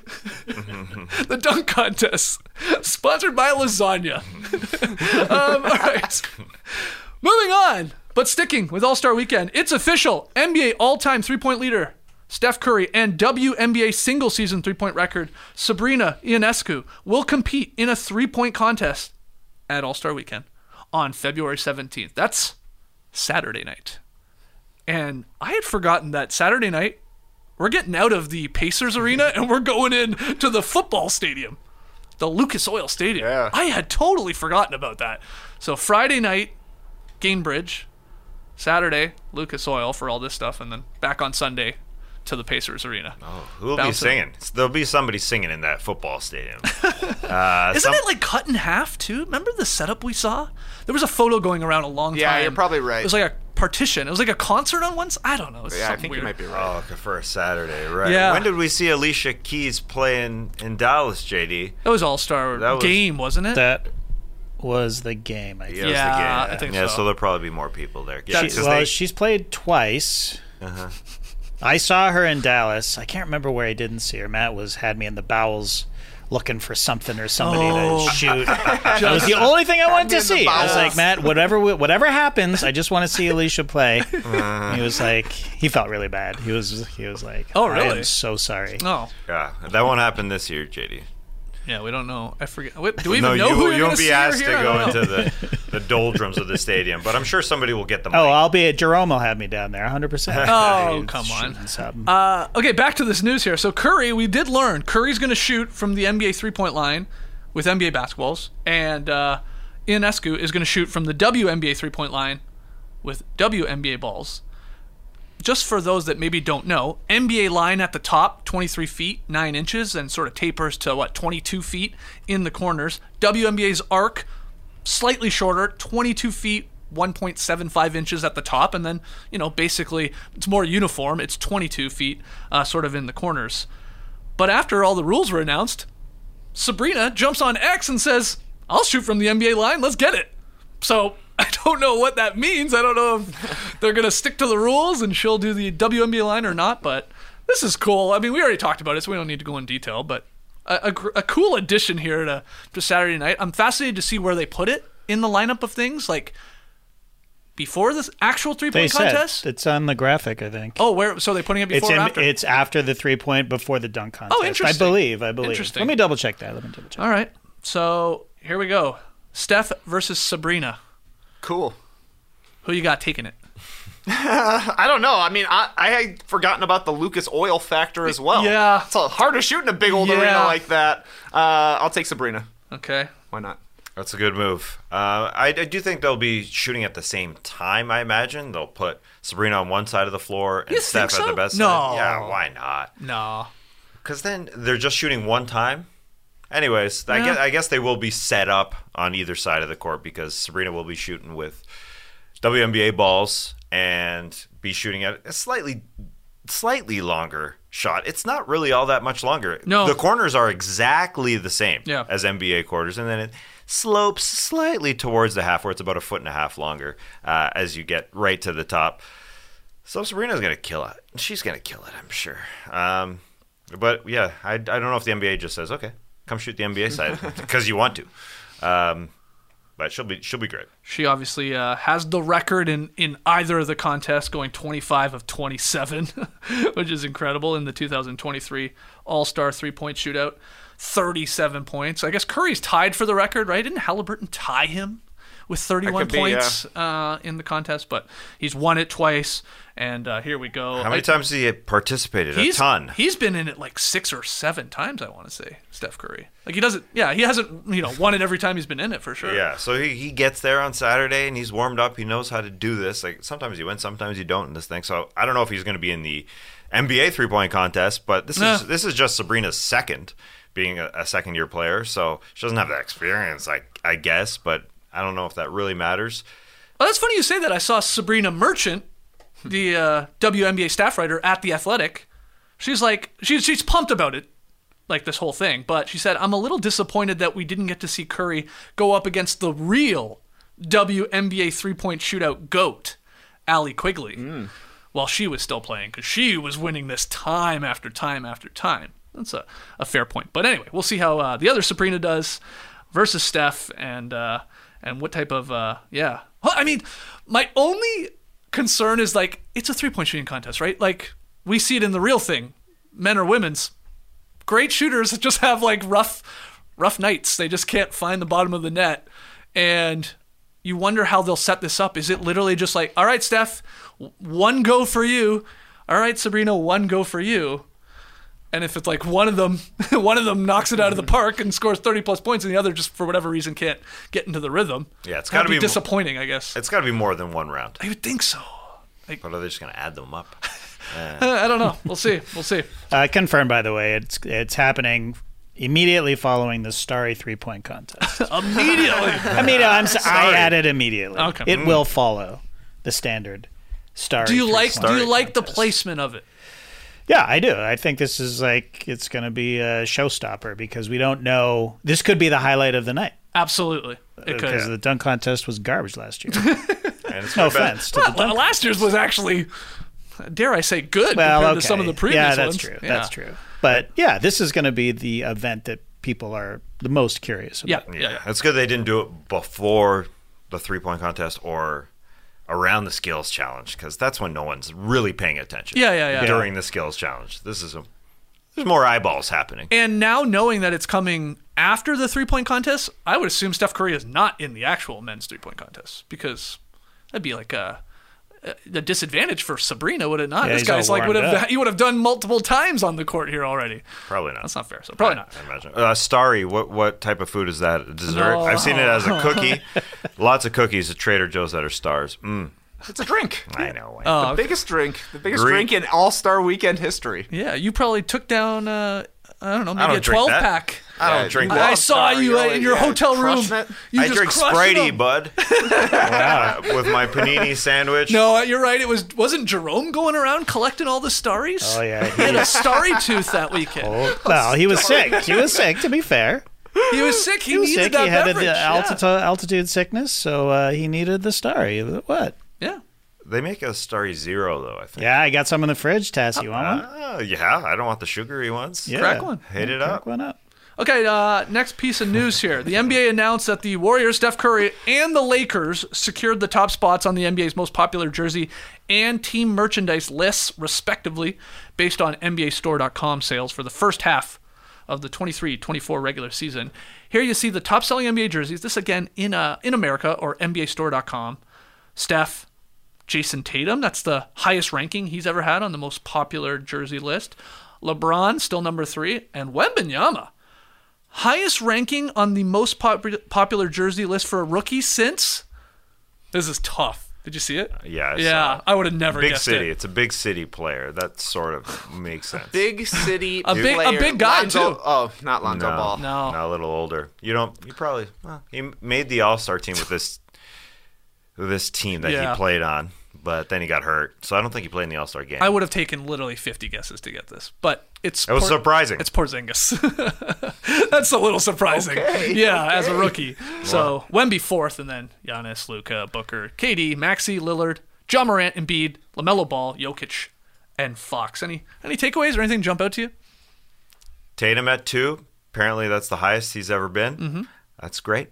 The dunk contest, sponsored by lasagna. All right. Moving on, but sticking with All-Star Weekend, it's official. NBA all-time three-point leader Steph Curry and WNBA single-season three-point record Sabrina Ionescu will compete in a three-point contest at All-Star Weekend on February 17th. That's Saturday night. And I had forgotten that Saturday night, we're getting out of the Pacers arena and we're going in to the football stadium, the Lucas Oil Stadium. Yeah. I had totally forgotten about that. So Friday night, Gainbridge. Saturday, Lucas Oil for all this stuff, and then back on Sunday to the Pacers arena. Oh, who will be Bouncing. singing? There'll be somebody singing in that football stadium. Isn't it like cut in half too? Remember the setup we saw? There was a photo going around a long time. Yeah, you're probably right. It was like a partition. It was like a concert on one side. I don't know. It's Yeah, I something think weird. you might be right. Oh, okay, for a Saturday, right? Yeah. When did we see Alicia Keys playing in Dallas, JD? That was All-Star That was- game, wasn't it? That was the game, I think. it was the Yeah, game. I think yeah, so. so there'll probably be more people there. Yeah, She, 'cause well, they- she's played twice. I saw her in Dallas. I can't remember where I didn't see her. Matt had me in the bowels looking for something or somebody to shoot. That was the only thing I wanted me to in the see. I was bowels. like, Matt, whatever happens, I just want to see Alicia play. And he was like, he felt really bad. He was like, Oh, I really? am so sorry. Oh, yeah, that won't happen this year, JD. yeah, we don't know. I forget. What, do we even No, know you, who we're you gonna won't be see asked here? to I go don't know. into the doldrums of the stadium, but I'm sure somebody will get the mic. Oh, I'll be at Jerome. Will have me down there, 100%. Oh, come on. Shooting something. Okay, back to this news here. So Curry, we did learn Curry's going to shoot from the NBA three-point line with NBA basketballs, and Ionescu is going to shoot from the WNBA three-point line with WNBA balls. Just for those that maybe don't know, NBA line at the top, 23 feet, 9 inches, and sort of tapers to, 22 feet in the corners. WNBA's arc, slightly shorter, 22 feet, 1.75 inches at the top, and then, basically it's more uniform. It's 22 feet, sort of in the corners. But after all the rules were announced, Sabrina jumps on X and says, I'll shoot from the NBA line, let's get it. So I don't know what that means. I don't know if they're going to stick to the rules and she'll do the WNBA line or not, but this is cool. I mean, we already talked about it, so we don't need to go in detail, but a cool addition here to Saturday night. I'm fascinated to see where they put it in the lineup of things, like before this actual three-point contest? It's on the graphic, I think. Oh, where? So they're putting it before or after? It's after the three-point, before the dunk contest. Oh, interesting. I believe. Interesting. Let me double-check that. All right. So here we go. Steph versus Sabrina. Cool. Who you got taking it? I don't know. I mean, I had forgotten about the Lucas Oil factor as well. Yeah. It's hard to shoot in a big old arena like that. I'll take Sabrina. Okay. Why not? That's a good move. I do think they'll be shooting at the same time, I imagine. They'll put Sabrina on one side of the floor and Steph at the best side. Yeah, why not? No. Because then they're just shooting one time. Anyways, I guess they will be set up on either side of the court because Sabrina will be shooting with WNBA balls and be shooting at a slightly longer shot. It's not really all that much longer. No. The corners are exactly the same as NBA quarters, and then it slopes slightly towards the half where it's about 1.5 feet longer as you get right to the top. So Sabrina's going to kill it. She's going to kill it, I'm sure. But yeah, I don't know if the NBA just says, okay, come shoot the NBA side because you want to. But she'll be great. She obviously has the record in either of the contests, going 25 of 27, which is incredible in the 2023 All-Star three-point shootout. 37 points. I guess Curry's tied for the record, right? Didn't Halliburton tie him with 31 points in the contest? But he's won it twice, and here we go. How many times has he participated? A ton. He's been in it like 6 or 7 times, I want to say, Steph Curry. Like he hasn't won it every time he's been in it for sure. Yeah, so he gets there on Saturday, and he's warmed up. He knows how to do this. Like sometimes you win, sometimes you don't in this thing. So I don't know if he's going to be in the NBA three-point contest, but this is just Sabrina's second, being a second-year player, so she doesn't have that experience, I guess, but I don't know if that really matters. Well, that's funny you say that. I saw Sabrina Merchant, the WNBA staff writer at The Athletic. She's like, she's pumped about it, like this whole thing, but she said, I'm a little disappointed that we didn't get to see Curry go up against the real WNBA three-point shootout GOAT, Allie Quigley, while she was still playing, because she was winning this time after time after time. That's a fair point. But anyway, we'll see how the other Sabrina does versus Steph and what type of, Well, I mean, my only concern is, like, it's a three-point shooting contest, right? Like, we see it in the real thing, men or women's. Great shooters just have, like, rough nights. They just can't find the bottom of the net. And you wonder how they'll set this up. Is it literally just like, all right, Steph, one go for you. All right, Sabrina, one go for you. And if it's like one of them knocks it out of the park and scores 30+ points, and the other just for whatever reason can't get into the rhythm, it's got to be disappointing, I guess. It's got to be more than one round. I would think so. But are they just going to add them up? I don't know. We'll see. Confirmed, by the way, it's happening immediately following the Starry three-point contest. Immediately. I mean, I added immediately. Okay. It will follow the standard Starry. Do you like contest. the placement of it? Yeah, I do. I think this is it's going to be a showstopper because we don't know. This could be the highlight of the night. Absolutely. It could. Because the dunk contest was garbage last year. And no offense to the dunk last year's was actually, dare I say, good compared to some of the previous ones. Yeah, that's true. Yeah. That's true. But yeah, this is going to be the event that people are the most curious about. Yeah. It's good they didn't do it before the three-point contest or around the skills challenge, because that's when no one's really paying attention. Yeah. During the skills challenge, there's more eyeballs happening. And now knowing that it's coming after the three-point contest, I would assume Steph Curry is not in the actual men's three-point contest, because that'd be like a disadvantage for Sabrina, would it not? Yeah, this guy's like he would have done multiple times on the court here already. Probably not. That's not fair. So probably not. I imagine. Starry, what type of food is that? A dessert? No. I've seen it as a cookie. Lots of cookies at Trader Joe's that are stars. It's a drink. I know. The biggest drink drink in All-Star Weekend history. Yeah, you probably took down I don't know, maybe don't a drink that. 12-pack. I don't drink I saw you in your hotel room. You I just drink crushed Sprite, them. bud. With my panini sandwich. No, you're right. Wasn't Jerome going around collecting all the Starries? Oh, yeah. He had a Starry tooth that weekend. No, he was sick. He was sick, to be fair. He was sick. He was needed sick. that He had beverage. altitude sickness, so he needed the Starry. What? Yeah. They make a Starry Zero, though, I think. Yeah, I got some in the fridge, Tess. You want one? Yeah, I don't want the sugary ones. Yeah. Crack one. Hit it Crack up. one up. Okay, next piece of news here. The NBA announced that the Warriors, Steph Curry, and the Lakers secured the top spots on the NBA's most popular jersey and team merchandise lists, respectively, based on NBAstore.com sales for the first half of the 23-24 regular season. Here you see the top-selling NBA jerseys. This, again, in America, or NBAstore.com. Steph, Jason Tatum, that's the highest ranking he's ever had on the most popular jersey list. LeBron, still number 3, and Wembanyama, highest ranking on the most popular jersey list for a rookie since... This is tough. Did you see it? Yeah. I would have never Big guessed city. it. It's a big city player. That sort of makes sense. Big city A big- player. a big guy, Lonzo, too. Oh, not Lonzo Ball. No. Not a little older. You probably... Well, he made the All-Star team with this team that Yeah. he played on, but then he got hurt. So I don't think he played in the All-Star game. I would have taken literally 50 guesses to get this, but it was surprising. It's Porzingis. That's a little surprising. Okay, Yeah, as a rookie. So Wemby 4th, and then Giannis, Luka, Booker, KD, Maxey, Lillard, John Morant, Embiid, LaMelo Ball, Jokic, and Fox. Any takeaways or anything jump out to you? Tatum at 2. Apparently that's the highest he's ever been. Mm-hmm. That's great.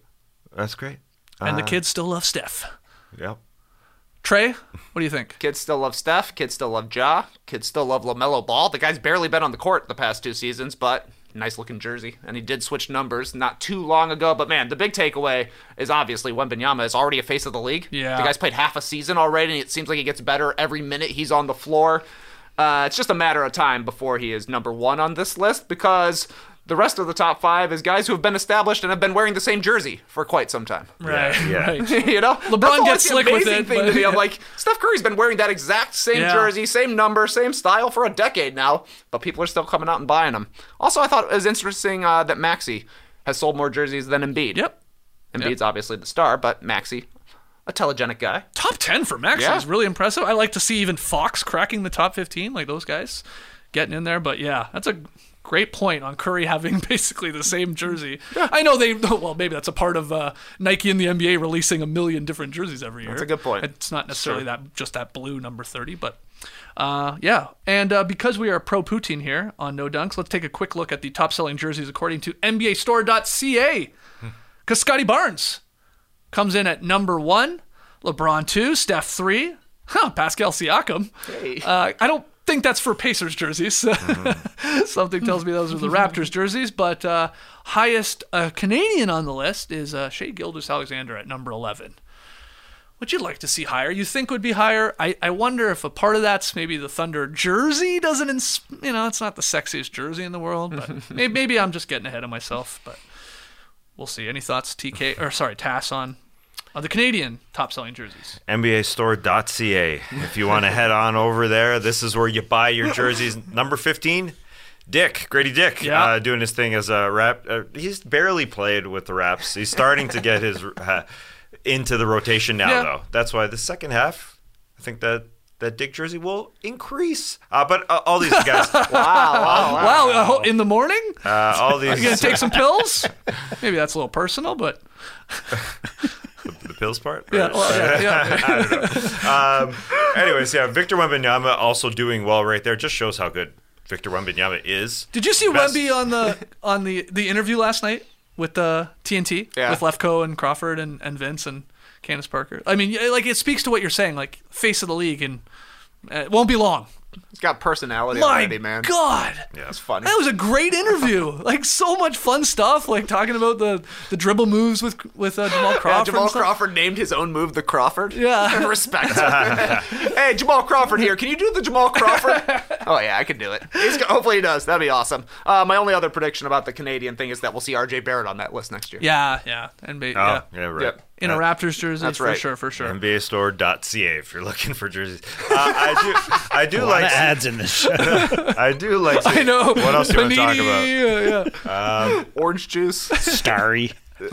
And the kids still love Steph. Yep. Trey, what do you think? Kids still love Steph. Kids still love Ja. Kids still love LaMelo Ball. The guy's barely been on the court the past 2 seasons, but nice-looking jersey. And he did switch numbers not too long ago. But, man, the big takeaway is obviously Wembanyama is already a face of the league. Yeah. The guy's played half a season already, and it seems like he gets better every minute he's on the floor. It's just a matter of time before he is number 1 on this list, because the rest of the top 5 is guys who have been established and have been wearing the same jersey for quite some time. Right. Yeah. Right. You know, LeBron That's gets slick with amazing it, thing but- to me. I'm like, Steph Curry's been wearing that exact same Yeah. jersey, same number, same style for a decade now, but people are still coming out and buying them. Also, I thought it was interesting that Maxey has sold more jerseys than Embiid. Yep. Embiid's obviously the star, but Maxey, a telegenic guy. Top 10 for Maxey Yeah. is really impressive. I like to see even Fox cracking the top 15, like those guys getting in there. But yeah, that's a great point on Curry having basically the same jersey. I know maybe that's a part of Nike and the NBA releasing a million different jerseys every year. That's a good point. It's not necessarily that blue number 30, but yeah. And because we are pro Poutine here on No Dunks, let's take a quick look at the top selling jerseys according to NBAstore.ca. Because Scotty Barnes comes in at number 1, LeBron 2, Steph 3, Pascal Siakam. Hey. I don't think that's for Pacers jerseys. Something tells me those are the Raptors jerseys. But highest Canadian on the list is Shai Gilgeous-Alexander at number 11. What you'd like to see higher? You think would be higher? I wonder if a part of that's maybe the Thunder jersey doesn't, it's not the sexiest jersey in the world. But maybe I'm just getting ahead of myself. But we'll see. Any thoughts, Tass, on the Canadian top-selling jerseys? NBAstore.ca. If you want to head on over there, this is where you buy your jerseys. Number 15, Grady Dick, Yeah. doing his thing as a rap. He's barely played with the Raps. He's starting to get his into the rotation now, though. That's why the second half, I think that Dick jersey will increase. But all these guys, Wow, in the morning? all these You gonna take some pills? Maybe that's a little personal, but the pills part. yeah. I don't know. Anyways, yeah, Victor Wembanyama also doing well right there. Just shows how good Victor Wembanyama is. Did you see Best- Wemby on the interview last night with TNT Yeah. with Lefko and Crawford and Vince and Candace Parker? I mean, like, it speaks to what you're saying, like face of the league, and it won't be long. He's got personality My already, man. God. Yeah. It's funny. That was a great interview. Like, so much fun stuff. Like, talking about the dribble moves with Jamal Crawford. Yeah, Jamal and stuff. Crawford named his own move the Crawford. Yeah. Respect. Hey, Jamal Crawford here. Can you do the Jamal Crawford? Oh, yeah, I can do it. Hopefully he does. That'd be awesome. My only other prediction about the Canadian thing is that we'll see RJ Barrett on that list next year. Yeah. And maybe, Oh, yeah, right. Yep. in a Raptors jersey. That's for right. sure. NBAstore.ca if you're looking for jerseys. I do like ads in this show. I do like. I know. What else do you want to talk Panini, about? Yeah. Orange juice. Starry.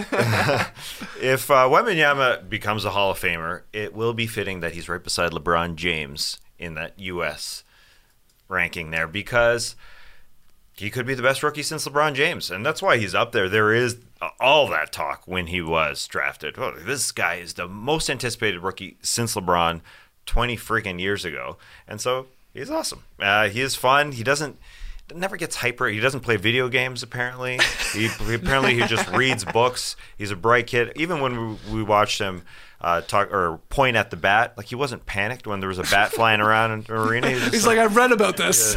If Wembanyama becomes a Hall of Famer, it will be fitting that he's right beside LeBron James in that U.S. ranking there, because he could be the best rookie since LeBron James, and that's why he's up there. There is all that talk when he was drafted. Oh, this guy is the most anticipated rookie since LeBron 20 freaking years ago, and so he's awesome. He is fun. He never gets hyper. He doesn't play video games, apparently. He just reads books. He's a bright kid. Even when we watched him talk or point at the bat, like he wasn't panicked when there was a bat flying around in the arena. He's like, I've read about this.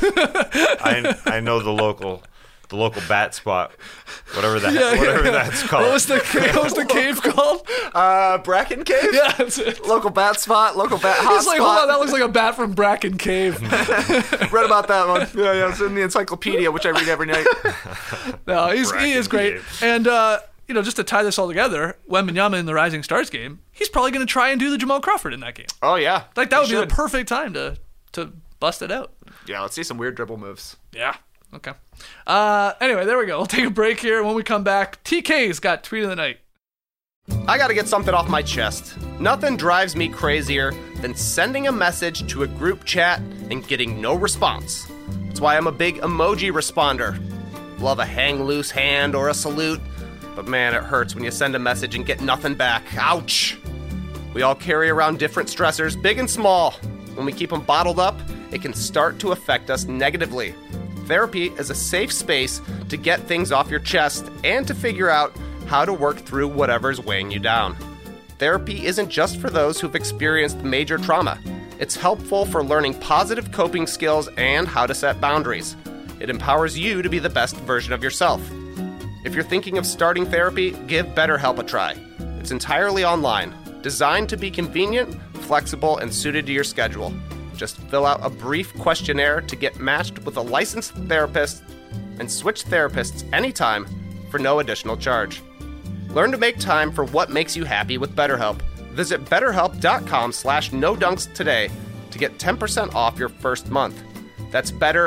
I know the local bat spot, whatever that's called. What was the cave called? Bracken Cave? Yeah, that's it. Local bat spot, local bat hot He's like, spot. hold on, that looks like a bat from Bracken Cave. Read about that one. Yeah, it's in the encyclopedia, which I read every night. No, he is great. Cave. And, just to tie this all together, Wembanyama in the Rising Stars game, he's probably going to try and do the Jamal Crawford in that game. Oh, yeah. Like, that would be should. the perfect time to bust it out. Yeah, let's see some weird dribble moves. Yeah. Okay. Anyway, there we go. We'll take a break here. When we come back, TK's got Tweet of the Night. I gotta get something off my chest. Nothing drives me crazier than sending a message to a group chat and getting no response. That's why I'm a big emoji responder. Love a hang loose hand or a salute, but man, it hurts when you send a message and get nothing back. Ouch! We all carry around different stressors, big and small. When we keep them bottled up, it can start to affect us negatively. Therapy is a safe space to get things off your chest and to figure out how to work through whatever's weighing you down. Therapy isn't just for those who've experienced major trauma. It's helpful for learning positive coping skills and how to set boundaries. It empowers you to be the best version of yourself. If you're thinking of starting therapy, give BetterHelp a try. It's entirely online, designed to be convenient, flexible, and suited to your schedule. Just fill out a brief questionnaire to get matched with a licensed therapist and switch therapists anytime for no additional charge. Learn to make time for what makes you happy with BetterHelp. Visit betterhelp.com/nodunks today to get 10% off your first month. That's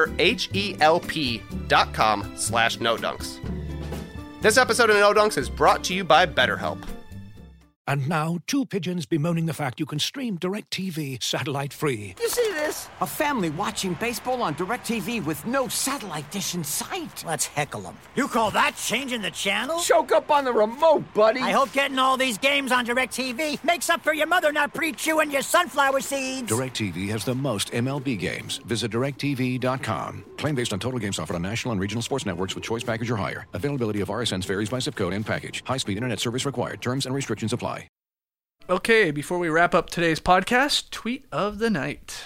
betterhelp.com/nodunks. This episode of No Dunks is brought to you by BetterHelp. And now, two pigeons bemoaning the fact you can stream DirecTV satellite-free. You see this? A family watching baseball on DirecTV with no satellite dish in sight. Let's heckle them. You call that changing the channel? Choke up on the remote, buddy. I hope getting all these games on DirecTV makes up for your mother not pre-chewing your sunflower seeds. DirecTV has the most MLB games. Visit DirecTV.com. Claim based on total games offered on national and regional sports networks with choice package or higher. Availability of RSNs varies by zip code and package. High-speed internet service required. Terms and restrictions apply. Okay, before we wrap up today's podcast, Tweet of the Night.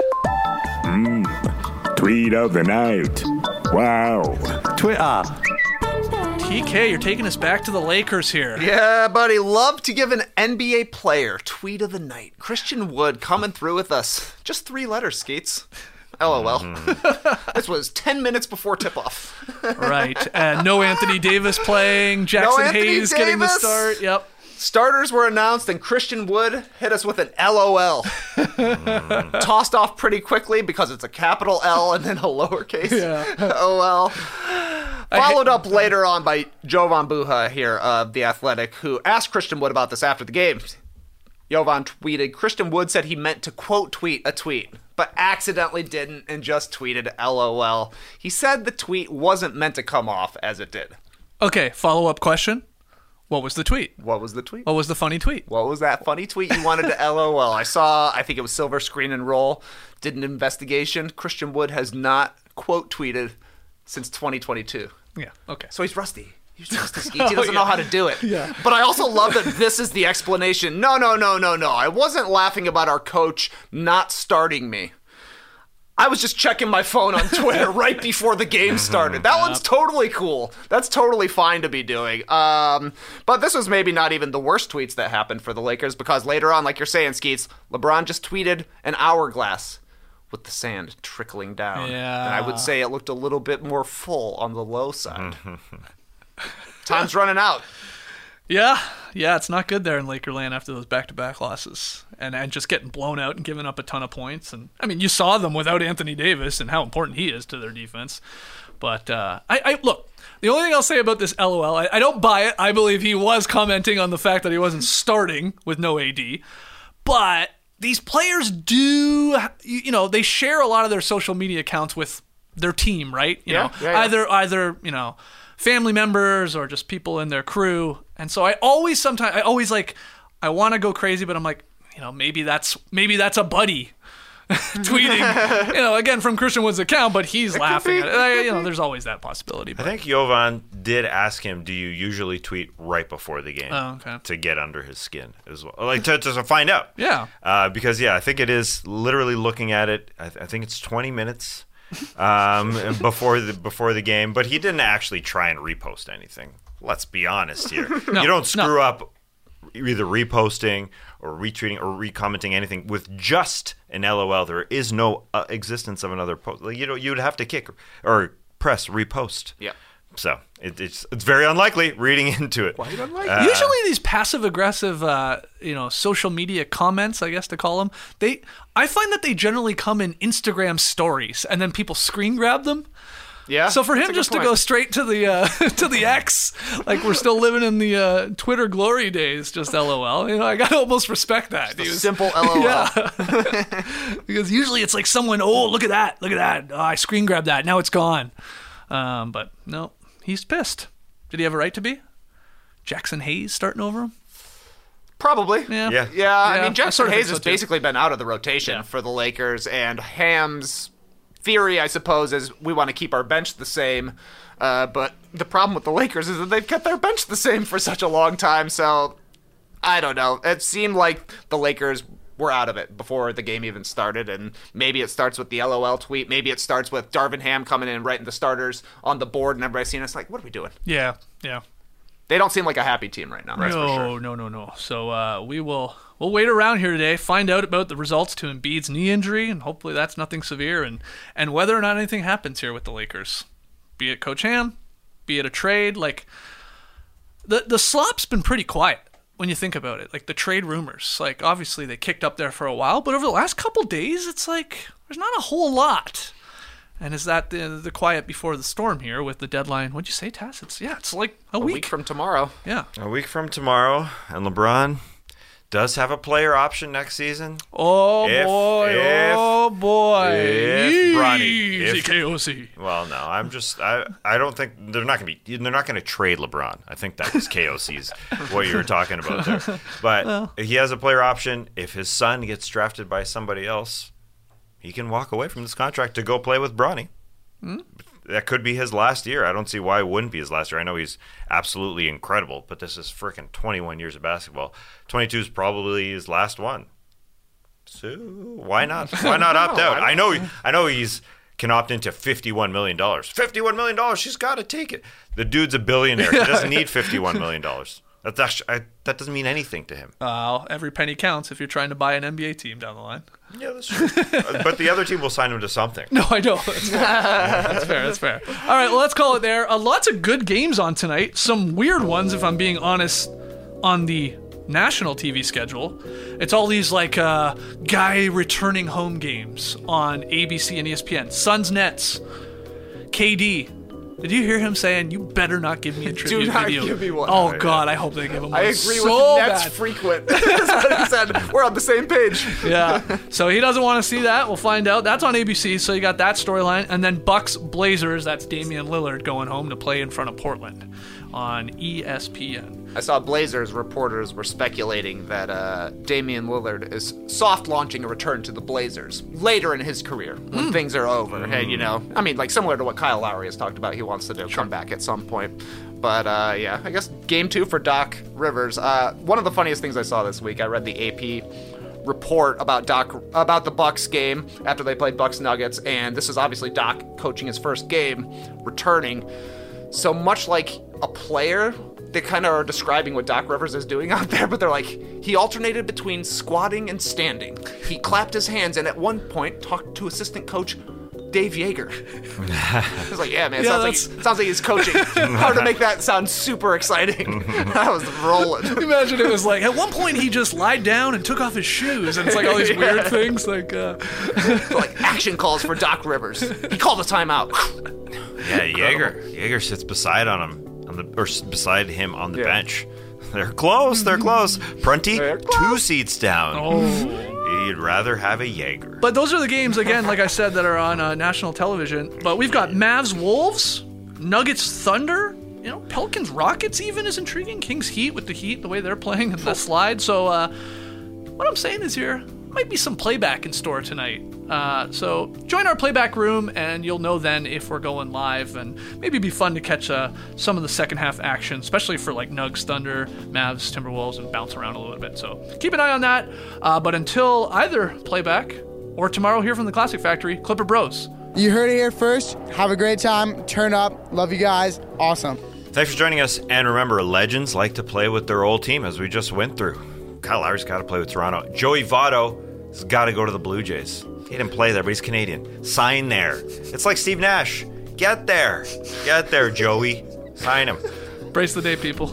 Tweet of the night. Wow. Twitter. TK, you're taking us back to the Lakers here. Yeah, buddy. Love to give an NBA player tweet of the night. Christian Wood coming through with us. Just 3 letters, Skeets. LOL. This was 10 minutes before tip-off. Right. No Anthony Davis playing. Jackson Hayes getting the start. Yep. Starters were announced, and Christian Wood hit us with an LOL. Tossed off pretty quickly because it's a capital L and then a lowercase OL. Followed up later on by Jovan Buha here of The Athletic, who asked Christian Wood about this after the game. Jovan tweeted, Christian Wood said he meant to quote tweet a tweet, but accidentally didn't and just tweeted LOL. He said the tweet wasn't meant to come off as it did. Okay, follow-up question. What was the tweet? What was the tweet? What was the funny tweet? What was that funny tweet you wanted to LOL? I think it was Silver Screen and Roll, did an investigation. Christian Wood has not quote tweeted since 2022. Yeah, okay. So he's rusty. He's rusty. He doesn't know how to do it. Yeah. But I also love that this is the explanation. No. I wasn't laughing about our coach not starting me. I was just checking my phone on Twitter right before the game started. That one's totally cool. That's totally fine to be doing. But this was maybe not even the worst tweets that happened for the Lakers, because later on, like you're saying, Skeets, LeBron just tweeted an hourglass with the sand trickling down. Yeah. And I would say it looked a little bit more full on the low side. Time's running out. Yeah, it's not good there in Lakerland after those back-to-back losses and just getting blown out and giving up a ton of points. And I mean, you saw them without Anthony Davis and how important he is to their defense. But I look, the only thing I'll say about this LOL, I don't buy it. I believe he was commenting on the fact that he wasn't starting with no AD. But these players do, they share a lot of their social media accounts with their team, right? You know, either family members or just people in their crew. And so I always want to go crazy, but I'm like, maybe that's a buddy tweeting, again from Christian Wood's account, but he's laughing at it. There's always that possibility. But. I think Jovan did ask him, do you usually tweet right before the game to get under his skin as well? Like to find out. Yeah. Because, I think it is literally looking at it. I think it's 20 minutes before the game, but he didn't actually try and repost anything. Let's be honest here. You don't screw up either reposting or retweeting or recommenting anything with just an LOL. There is no existence of another post. Like, you'd have to kick or press repost. Yeah. So it's very unlikely reading into it. Quite unlikely. Usually these passive aggressive, social media comments, I guess to call them, I find that they generally come in Instagram stories and then people screen grab them. Yeah. So for him just to go straight to the to the X, like we're still living in the Twitter glory days, just LOL. I gotta almost respect that. Simple LOL. Yeah. Because usually it's like someone, look at that, oh, I screen grabbed that, now it's gone. But no, he's pissed. Did he have a right to be? Jackson Hayes starting over him? Probably. Yeah. I mean, Jackson Hayes has basically been out of the rotation for the Lakers, and Ham's theory, I suppose, is we want to keep our bench the same. But the problem with the Lakers is that they've kept their bench the same for such a long time. So I don't know. It seemed like the Lakers were out of it before the game even started. And maybe it starts with the LOL tweet. Maybe it starts with Darvin Ham coming in and writing the starters on the board and everybody seeing us like, what are we doing? Yeah. They don't seem like a happy team right now. That's for sure. No. So we'll wait around here today, find out about the results to Embiid's knee injury, and hopefully that's nothing severe, and whether or not anything happens here with the Lakers. Be it Coach Ham, be it a trade. Like, the slop's been pretty quiet when you think about it. Like, the trade rumors. Like, obviously they kicked up there for a while, but over the last couple days, it's like there's not a whole lot. And is that the quiet before the storm here with the deadline? What'd you say, Tass? It's like a week from tomorrow. Yeah. A week from tomorrow, and LeBron does have a player option next season. Oh, boy. If Bronny. Easy KOC. Well, no, I don't think they're not going to trade LeBron. I think that was KOC's what you were talking about there. But he has a player option. If his son gets drafted by somebody else, he can walk away from this contract to go play with Bronny. That could be his last year. I don't see why it wouldn't be his last year. I know he's absolutely incredible, but this is freaking 21 years of basketball. 22 is probably his last one. So why not? Why not opt out? I know he's can opt into $51 million. $51 million, she's got to take it. The dude's a billionaire. He doesn't need $51 million. That's actually, that doesn't mean anything to him. Every penny counts if you're trying to buy an NBA team down the line. Yeah, that's true. But the other team will sign him to something. No, I know. That's fair. All right, well, let's call it there. Lots of good games on tonight. Some weird ones, if I'm being honest, on the national TV schedule. It's all these guy returning home games on ABC and ESPN. Suns Nets. KD. Did you hear him saying, "You better not give me a tribute video"? Do not give me one. Oh, God, I hope they give him one. I agree with Nets frequent. That's what he said. We're on the same page. Yeah. So he doesn't want to see that. We'll find out. That's on ABC, so you got that storyline. And then Bucks Blazers, that's Damian Lillard going home to play in front of Portland on ESPN. I saw Blazers reporters were speculating that Damian Lillard is soft launching a return to the Blazers later in his career when things are over. And, similar to what Kyle Lowry has talked about, he wants to come back at some point. But, I guess game 2 for Doc Rivers. One of the funniest things I saw this week, I read the AP report about the Bucks game after they played Bucks Nuggets, and this is obviously Doc coaching his first game, returning. So much like a player, they kind of are describing what Doc Rivers is doing out there, but they're like, he alternated between squatting and standing. He clapped his hands and at one point talked to assistant coach Dave Yeager. I was like, yeah, man, sounds like he's coaching. Hard to make that sound super exciting. I was rolling. Imagine it was like, at one point he just lied down and took off his shoes, and it's like all these weird things. Like action calls for Doc Rivers. He called a timeout. Yeah, Yeager sits beside him on the bench. They're close. Prunty, 2 seats down. Oh. You'd rather have a Jaeger. But those are the games, again, like I said, that are on national television. But we've got Mavs Wolves, Nuggets Thunder, Pelicans Rockets even is intriguing. Kings Heat with the Heat, the way they're playing in the slide. So what I'm saying is here might be some playback in store tonight. So join our playback room, and you'll know then if we're going live, and maybe it'd be fun to catch some of the second half action, especially for like Nugs, Thunder, Mavs, Timberwolves, and bounce around a little bit. So keep an eye on that. But until either playback or tomorrow here from the Classic Factory, Clipper Bros. You heard it here first. Have a great time. Turn up. Love you guys. Awesome. Thanks for joining us. And remember, legends like to play with their old team, as we just went through. Kyle Lowry's got to play with Toronto. Joey Votto has got to go to the Blue Jays. He didn't play there, but he's Canadian. Sign there. It's like Steve Nash. Get there. Get there, Joey. Sign him. Brace the day, people.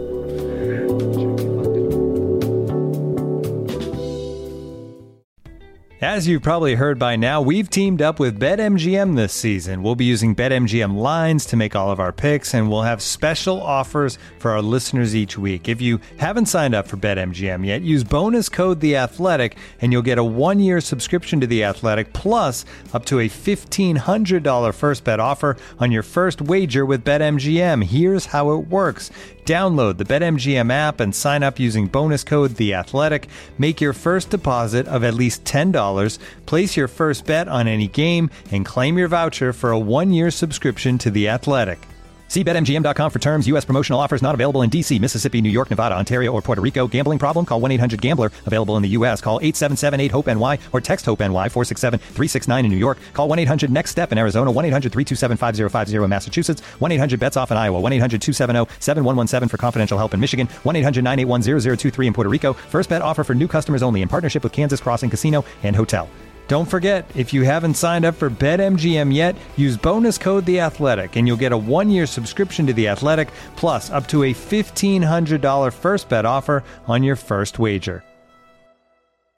As you've probably heard by now, we've teamed up with BetMGM this season. We'll be using BetMGM lines to make all of our picks, and we'll have special offers for our listeners each week. If you haven't signed up for BetMGM yet, use bonus code The Athletic, and you'll get a 1-year subscription to The Athletic, plus up to a $1,500 first bet offer on your first wager with BetMGM. Here's how it works. Download the BetMGM app and sign up using bonus code The Athletic. Make your first deposit of at least $10. Place your first bet on any game and claim your voucher for a 1-year subscription to The Athletic. See BetMGM.com for terms. U.S. promotional offers not available in D.C., Mississippi, New York, Nevada, Ontario, or Puerto Rico. Gambling problem? Call 1-800-GAMBLER. Available in the U.S. Call 877-8-HOPE-NY or text HOPE-NY 467-369 in New York. Call 1-800-NEXT-STEP in Arizona. 1-800-327-5050 in Massachusetts. 1-800-BETS-OFF in Iowa. 1-800-270-7117 for confidential help in Michigan. 1-800-981-0023 in Puerto Rico. First bet offer for new customers only in partnership with Kansas Crossing Casino and Hotel. Don't forget, if you haven't signed up for BetMGM yet, use bonus code The Athletic, and you'll get a 1-year subscription to The Athletic, plus up to a $1,500 first bet offer on your first wager.